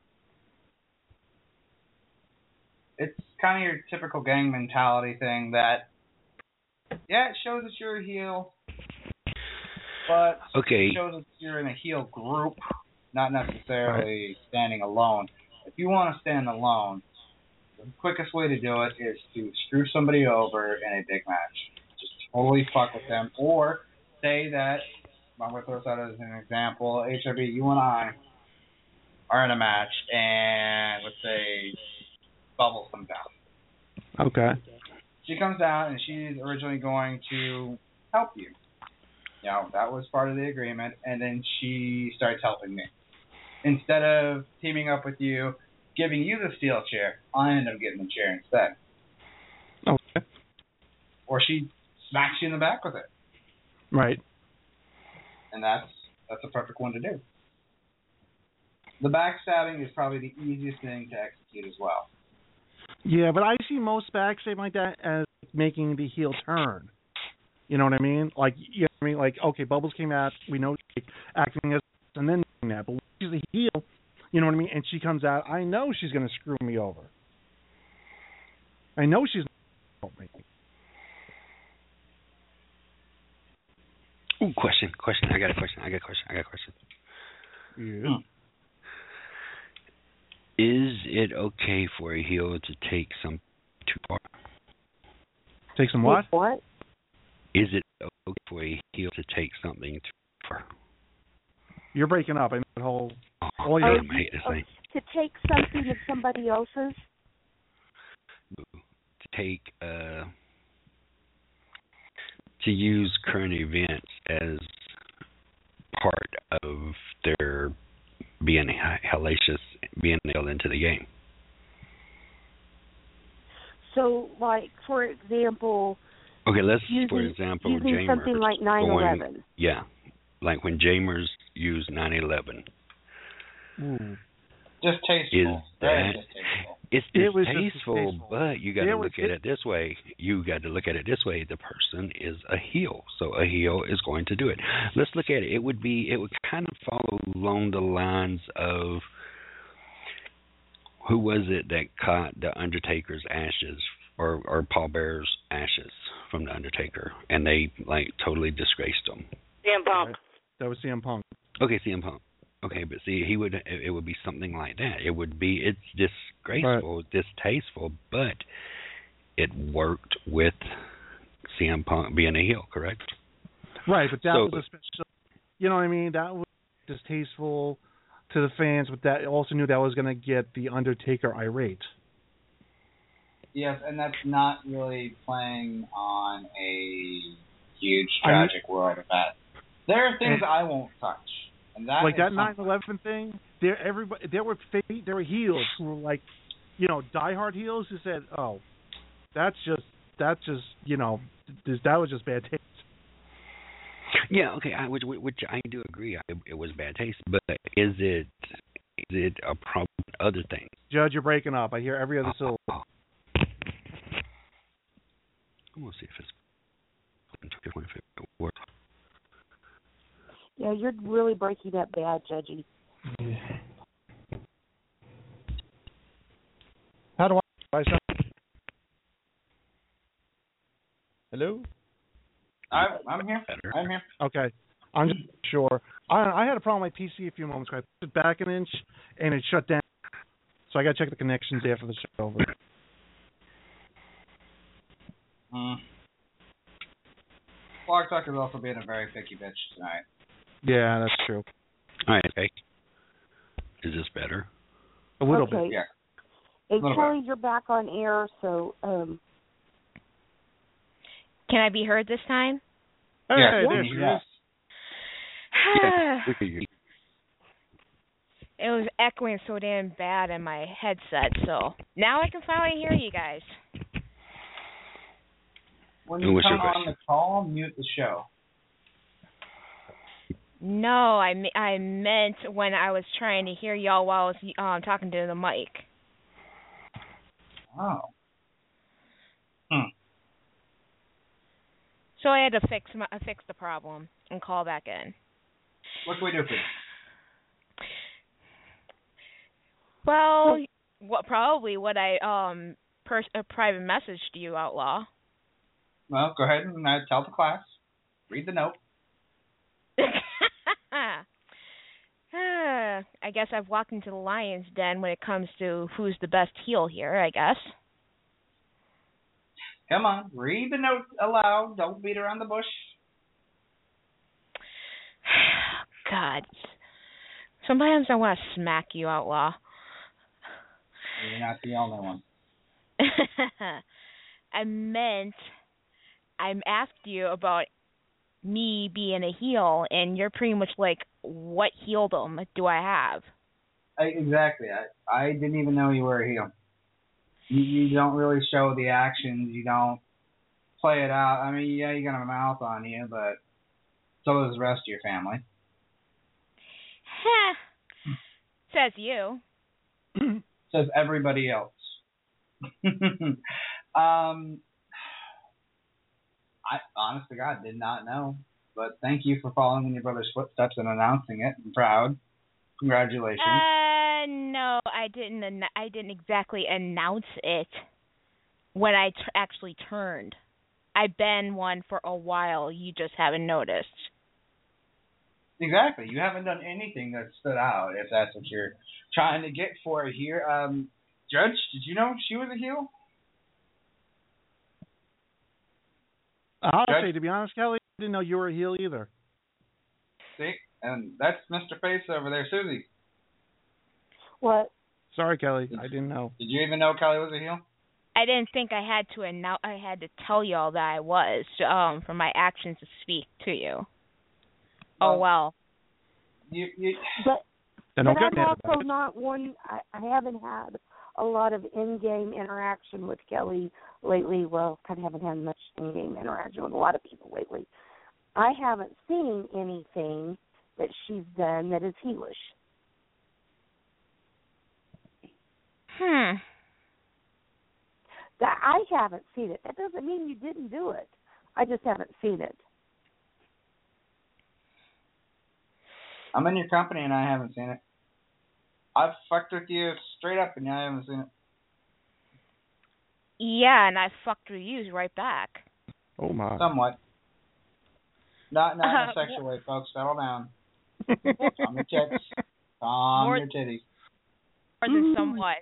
S3: It's kind of your typical gang mentality thing that, yeah, it shows that you're a heel, but it shows that you're in a heel group, not necessarily standing alone. If you want to stand alone, the quickest way to do it is to screw somebody over in a big match. Just totally fuck with them. Or say that, I'm going to throw this out as an example, HRB, you and I are in a match, and let's say Bubbles comes out.
S9: Okay.
S3: She comes out, and she's originally going to help you. You know, that was part of the agreement, and then she starts helping me. Instead of teaming up with you, giving you the steel chair, I end up getting the chair instead.
S9: Okay.
S3: Or she smacks you in the back with it.
S9: Right.
S3: And that's a perfect one to do. The backstabbing is probably the easiest thing to execute as well.
S9: Yeah, but I see most backstabbing like that as making the heel turn. You know what I mean? Like, you know what I mean? Like, okay, Bubbles came out, we know she's acting as, and then doing that, but when she's a heel, you know what I mean? And she comes out, I know she's going to screw me over. I know she's going to help me.
S6: Ooh, question. I got a question.
S9: Yeah.
S6: Is it okay for a heel to take some too far?
S9: Take some what?
S4: What?
S6: Is it okay for a heel to take something too far?
S9: You're breaking up. I know that whole...
S6: I hate this thing.
S4: To take something of somebody else's?
S6: To take... to use current events as part of their being hellacious, being nailed into the game.
S4: So, like, for example...
S6: Okay, for example,
S4: using
S6: Jamers
S4: something like 9/11.
S6: Yeah, like when Jamers used 9/11.
S3: Just tasteful.
S6: It's distasteful, but you got to look at it this way. The person is a heel, so a heel is going to do it. Let's look at it. It would kind of follow along the lines of who was it that caught the Undertaker's ashes or Paul Bearer's ashes from the Undertaker, and they like totally disgraced him?
S7: CM Punk.
S9: Right. That was CM Punk.
S6: Okay, CM Punk. Okay, but see, it would be something like that. It's disgraceful, distasteful, but it worked with CM Punk being a heel, correct?
S9: Right, but that was a special. You know what I mean? That was distasteful to the fans, but that also knew that was going to get the Undertaker irate.
S3: Yes, and that's not really playing on a huge tragic world of that. There are things I won't touch, and that
S9: like
S3: is
S9: that
S3: something.
S9: 9/11 thing. There were heels who were like, diehard heels who said, "Oh, that's just that was just bad taste."
S6: Yeah, okay, which I do agree. It was bad taste, but is it a problem with other things?
S9: Judge, you're breaking up. I hear every other syllable.
S6: I'm gonna see if it works.
S4: Yeah, you're really breaking up bad, Judgy.
S9: How do I sound? Hello?
S3: I'm here.
S6: Better.
S3: I'm here.
S9: Okay. I'm just sure. I had a problem with my PC a few moments ago. I put it back an inch, and it shut down. So I got to check the connections after the show over.
S3: Blog Talk is also being a very picky bitch tonight.
S9: Yeah, that's true.
S6: All right, okay. Is this better?
S9: A little
S4: Okay.
S9: bit.
S3: Yeah.
S4: And
S3: Little
S4: Kelly, you're back on air, so
S8: Can I be heard this time?
S9: Hey,
S3: Yes.
S9: there she
S3: Yes.
S9: is.
S6: Yeah, we can hear you.
S8: It was echoing so damn bad in my headset, so now I can finally hear you guys.
S3: When
S6: And
S3: you
S6: what's
S3: come
S6: your
S3: on
S6: question?
S3: the call, mute the show.
S8: No, I meant when I was trying to hear y'all while I was talking to the mic.
S3: Oh.
S8: So I had to fix the problem and call back in.
S3: What can we do for you?
S8: Well, what I private messaged you, Outlaw.
S3: Well, go ahead and tell the class. Read the note.
S8: I guess I've walked into the lion's den when it comes to who's the best heel here, I guess.
S3: Come on, read the note aloud. Don't beat around the bush.
S8: God. Sometimes I want to smack you, Outlaw.
S3: You're not the only one.
S8: I asked you about me being a heel, and you're pretty much like, what heeldom do I have?
S3: Exactly. I didn't even know you were a heel. You don't really show the actions. You don't play it out. I mean, yeah, you got a mouth on you, but so does the rest of your family.
S8: Says you.
S3: Says everybody else. I, honest to God, did not know. But thank you for following in your brother's footsteps and announcing it. I'm proud. Congratulations.
S8: No, I didn't. I didn't exactly announce it when I actually turned. I've been one for a while. You just haven't noticed.
S3: Exactly. You haven't done anything that stood out, if that's what you're trying to get for here. Judge, did you know she was a heel?
S9: I'll
S3: Judge?
S9: say, to be honest, Kelly, I didn't know you were a heel either.
S3: See? And that's Mr. Face over there, Susie.
S4: what?
S9: Sorry, Kelly, I didn't know.
S3: Did you even know Kelly was a heel?
S8: I didn't think I had to announce. I had to tell y'all that I was, for my actions to speak to you. Oh well.
S3: You
S4: But
S9: And don't get
S4: I'm
S9: mad
S4: also
S9: about it.
S4: not one. I haven't had a lot of in-game interaction with Kelly lately. Well, I haven't had much in-game interaction with a lot of people lately. I haven't seen anything that she's done that is heelish. That I haven't seen it. That doesn't mean you didn't do it. I just haven't seen it.
S3: I'm in your company and I haven't seen it. I've fucked with you straight up, and I haven't seen it.
S8: Yeah, and I fucked with you right back.
S9: Oh my.
S3: Somewhat. Not in a sexual way, folks. Settle down. Calm your tits. Calm your titties.
S8: More than somewhat.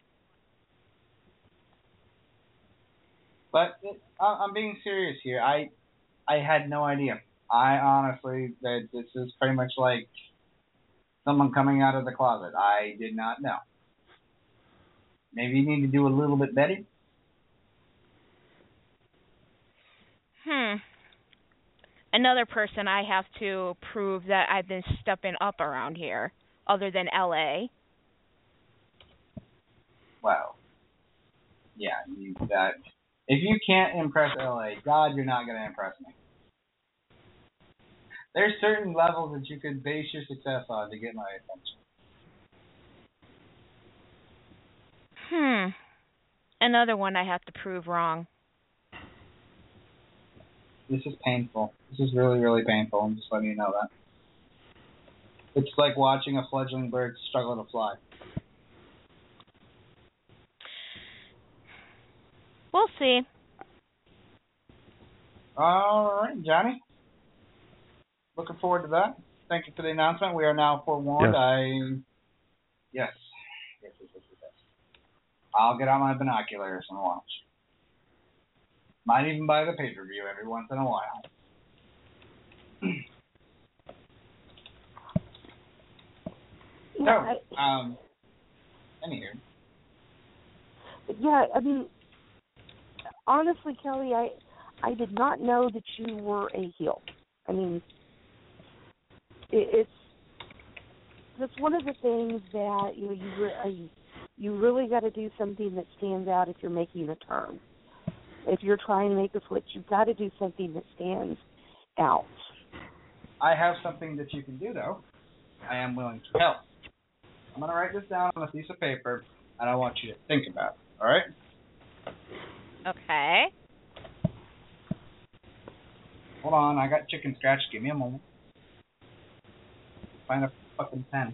S3: But I'm being serious here. I had no idea. I honestly, that this is pretty much like someone coming out of the closet. I did not know. Maybe you need to do a little bit better.
S8: Another person I have to prove that I've been stepping up around here, other than LA.
S3: Well, yeah, if you can't impress LA, God, you're not going to impress me. There's certain levels that you could base your success on to get my attention.
S8: Another one I have to prove wrong.
S3: This is painful. This is really, really painful. I'm just letting you know that. It's like watching a fledgling bird struggle to fly.
S8: We'll see.
S3: All right, Johnny. Looking forward to that. Thank you for the announcement. We are now forewarned. Yes. Yes. I'll get out my binoculars and watch. Might even buy the pay-per-view every once in a while. Anywho.
S4: Yeah, I mean, honestly, Kelly, I did not know that you were a heel. I mean, that's one of the things that you really got to do something that stands out if you're making a turn. If you're trying to make a switch, you've got to do something that stands out.
S3: I have something that you can do, though. I am willing to help. I'm going to write this down on a piece of paper, and I want you to think about it, all right?
S8: Okay.
S3: Hold on, I got chicken scratch. Give me a moment. Find a fucking pen.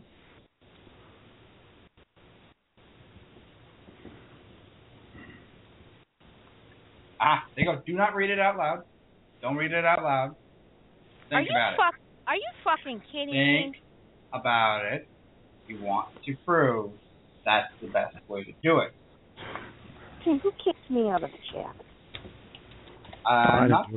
S3: There you go. Do not read it out loud. Don't read it out loud. Think about it.
S8: Are you fucking kidding me?
S3: Think about it. You want to prove that's the best way to do it.
S4: Hey, who kicked me out of the chat?
S3: Not.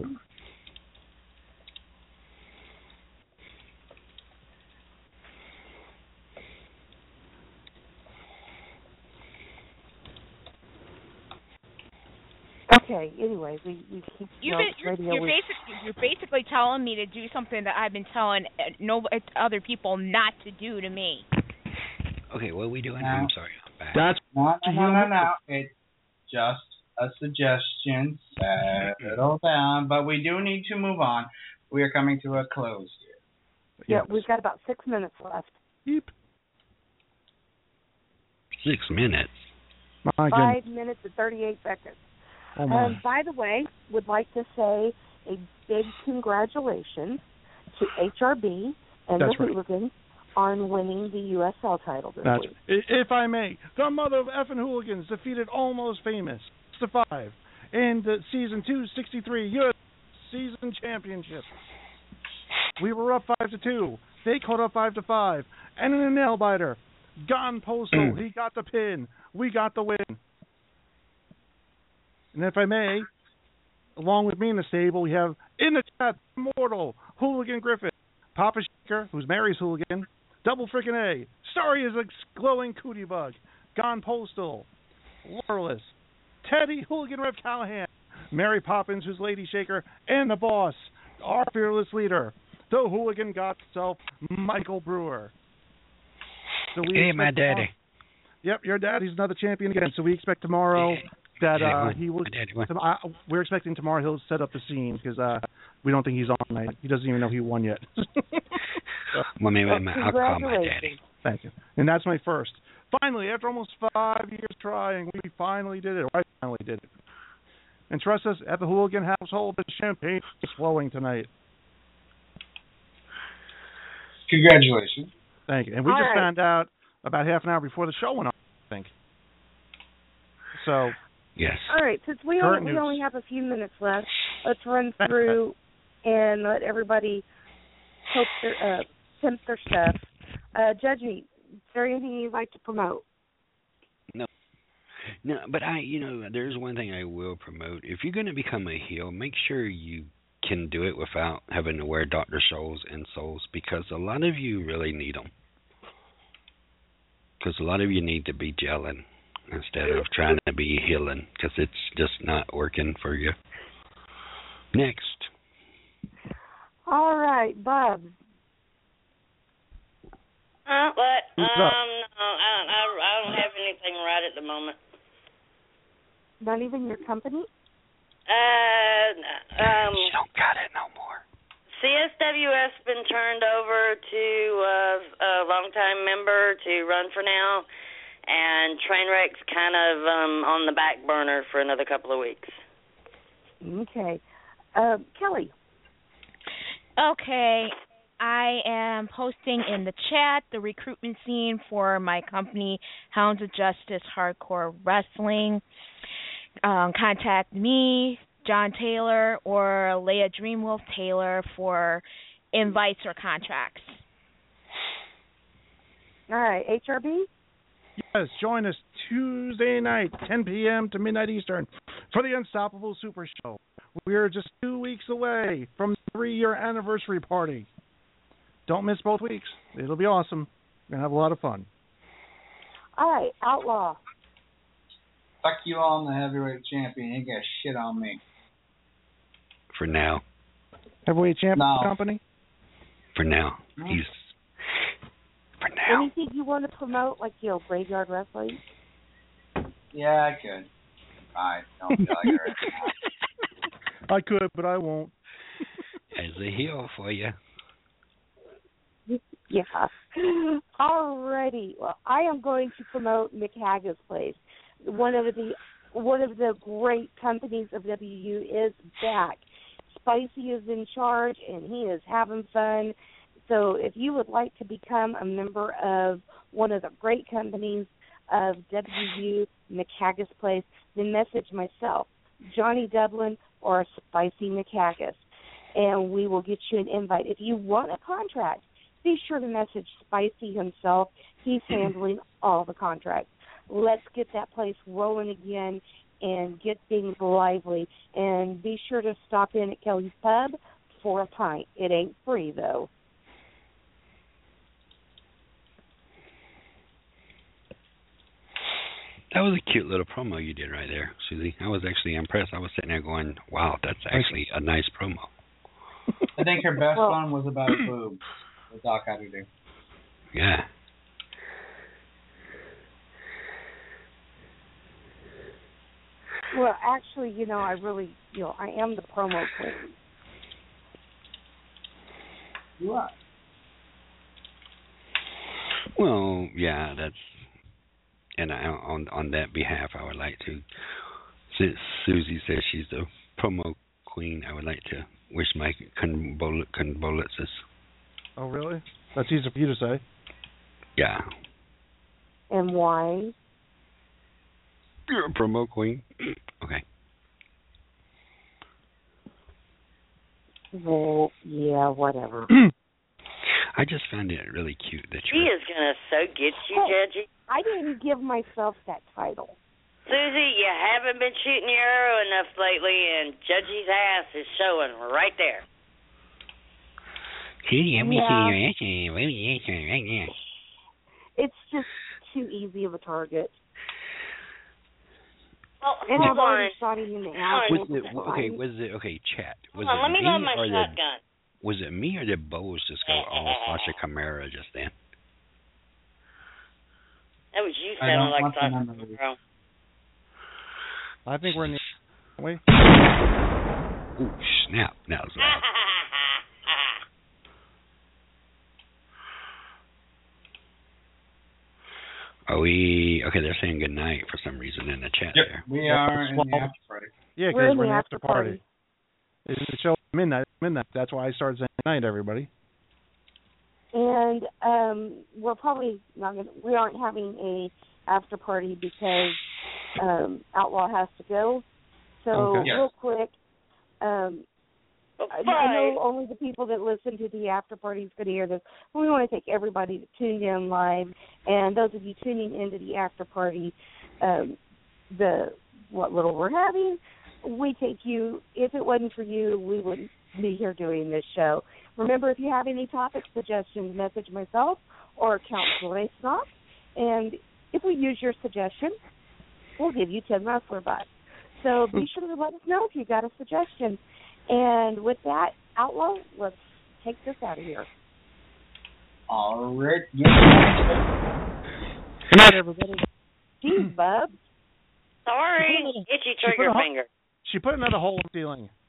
S4: Okay. Anyway, we keep.
S8: You're basically telling me to do something that I've been telling other people not to do to me.
S6: Okay, what are we doing? I'm sorry.
S3: No. It's just a suggestion. Settle down. But we do need to move on. We are coming to a close here.
S4: Yeah, we've got about 6 minutes left.
S9: Yep.
S6: 6 minutes?
S9: My
S4: 5 minutes and 38 seconds.
S9: Oh my.
S4: By the way, would like to say a big congratulations to HRB and the Hooligans on winning the USL title this week.
S9: If I may, the mother of effing Hooligans defeated Almost Famous 6-5 in the Season 263 U.S. Season Championship. We were up 5-2. They caught up 5-5. And in a nail-biter, Gone Postal, he got the pin. We got the win. And if I may, along with me in the stable, we have in the chat, Immortal, Hooligan Griffith, Papa Shaker, who's Mary's Hooligan, Double Frickin' A, Starry is a glowing cootie bug, Gone Postal, Laureless, Teddy, Hooligan Rev Callahan, Mary Poppins, who's Lady Shaker, and the boss, our fearless leader, the Hooligan God himself, Michael Brewer. So
S6: hey, my daddy.
S9: Yep, your daddy's another champion again. So we expect tomorrow that he will. We're expecting tomorrow he'll set up the scene because we don't think he's on tonight. He doesn't even know he won yet.
S6: Well, maybe I'll call my daddy.
S9: Thank you. And that's my first. Finally, after almost 5 years trying, we finally did it. I finally did it. And trust us, at the Hooligan household, the champagne is flowing tonight.
S3: Congratulations.
S9: Thank you. And we just found out about half an hour before the show went on, I think. So.
S6: Yes.
S4: All right, since we only have a few minutes left, let's run through and let everybody pimp their stuff. Judge me. Is there anything you'd like to promote?
S6: No, but there's one thing I will promote. If you're going to become a heel, make sure you can do it without having to wear Dr. Scholl's insoles, because a lot of you really need them. Because a lot of you need to be gelling instead of trying to be healing, because it's just not working for you. Next.
S4: All right, Bob.
S7: What? No, I don't have anything right at the moment.
S4: Not even your company?
S6: You don't got it no more.
S7: CSWS been turned over to a longtime member to run for now, and Trainwreck's kind of on the back burner for another couple of weeks.
S4: Okay. Kelly.
S8: Okay. I am posting in the chat the recruitment scene for my company, Hounds of Justice Hardcore Wrestling. Contact me, John Taylor, or Leah Dreamwolf Taylor for invites or contracts.
S4: All right, HRB?
S9: Yes, join us Tuesday night, 10 p.m. to midnight Eastern, for the Unstoppable Super Show. We're just 2 weeks away from the 3-year anniversary party. Don't miss both weeks. It'll be awesome. We're going to have a lot of fun.
S4: All right, Outlaw.
S3: Fuck you all, I'm the heavyweight champion. You ain't got shit on me.
S6: For now.
S9: Heavyweight champion company?
S6: For now. He's... For now.
S4: Anything you want to promote, like, Graveyard Wrestling?
S3: Yeah, I could. I don't feel like it right now.
S9: I could, but I won't.
S6: As a heel for you.
S4: Yeah. Alrighty. Well, I am going to promote Mick Haggis' place. One of the great companies of WU is back. Spicy is in charge, and he is having fun. So if you would like to become a member of one of the great companies of WU, Mick Haggis' place, then message myself, Johnny Dublin, or Spicy Mick Haggis, and we will get you an invite. If you want a contract, be sure to message Spicy himself. He's handling all the contracts. Let's get that place rolling again and get things lively. And be sure to stop in at Kelly's Pub for a pint. It ain't free, though.
S6: That was a cute little promo you did right there, Susie. I was actually impressed. I was sitting there going, wow, that's actually a nice promo.
S3: I think her best one was about boobs. The Doc had to do.
S6: Yeah.
S4: Well, actually, I really, I am the promo queen.
S3: You are.
S6: Well, yeah, that's, and on that behalf, I would like to, since Susie says she's the promo queen, I would like to wish my condolences.
S9: Oh, really? That's easy for you to say.
S6: Yeah.
S4: And why?
S6: You're a promo queen. Okay.
S4: Well, yeah, whatever.
S6: I just found it really cute that
S7: She is going to so get you, Judgy.
S4: I didn't give myself that title.
S7: Susie, you haven't been shooting your arrow enough lately, and Judgy's ass is showing right there.
S4: It's just too easy of a target.
S7: Well,
S4: and
S7: hold on.
S6: Chat.
S7: Hold on, let me load my shotgun.
S6: Was it me or did Bose just go all Sasha Camara just then?
S7: That was you sounding like Sasha Camara.
S9: I think we're in the... Wait.
S6: Ooh, snap. That was loud. Are we... Okay, they're saying good night for some reason in the chat there.
S3: We are in the after party.
S9: Yeah, because we're in the after party. It's the show at midnight. That's why I started saying good night, everybody.
S4: And we're probably not going to, we aren't having a after party because Outlaw has to go. So
S9: Okay.
S4: real quick, I know only the people that listen to the after party is going to hear this. But we want to thank everybody that tuned in live, and those of you tuning into the after party, what little we're having, we thank you. If it wasn't for you, we wouldn't be here doing this show. Remember, if you have any topic suggestions, message myself or Council Racestock, and if we use your suggestion, we'll give you 10 wrestler bucks. So be sure to let us know if you got a suggestion. And with that, Outlaw, let's take this out of here.
S3: All right.
S9: Good night, everybody.
S4: Steve, bub.
S7: Sorry, itchy trigger finger.
S9: She put another hole in the ceiling.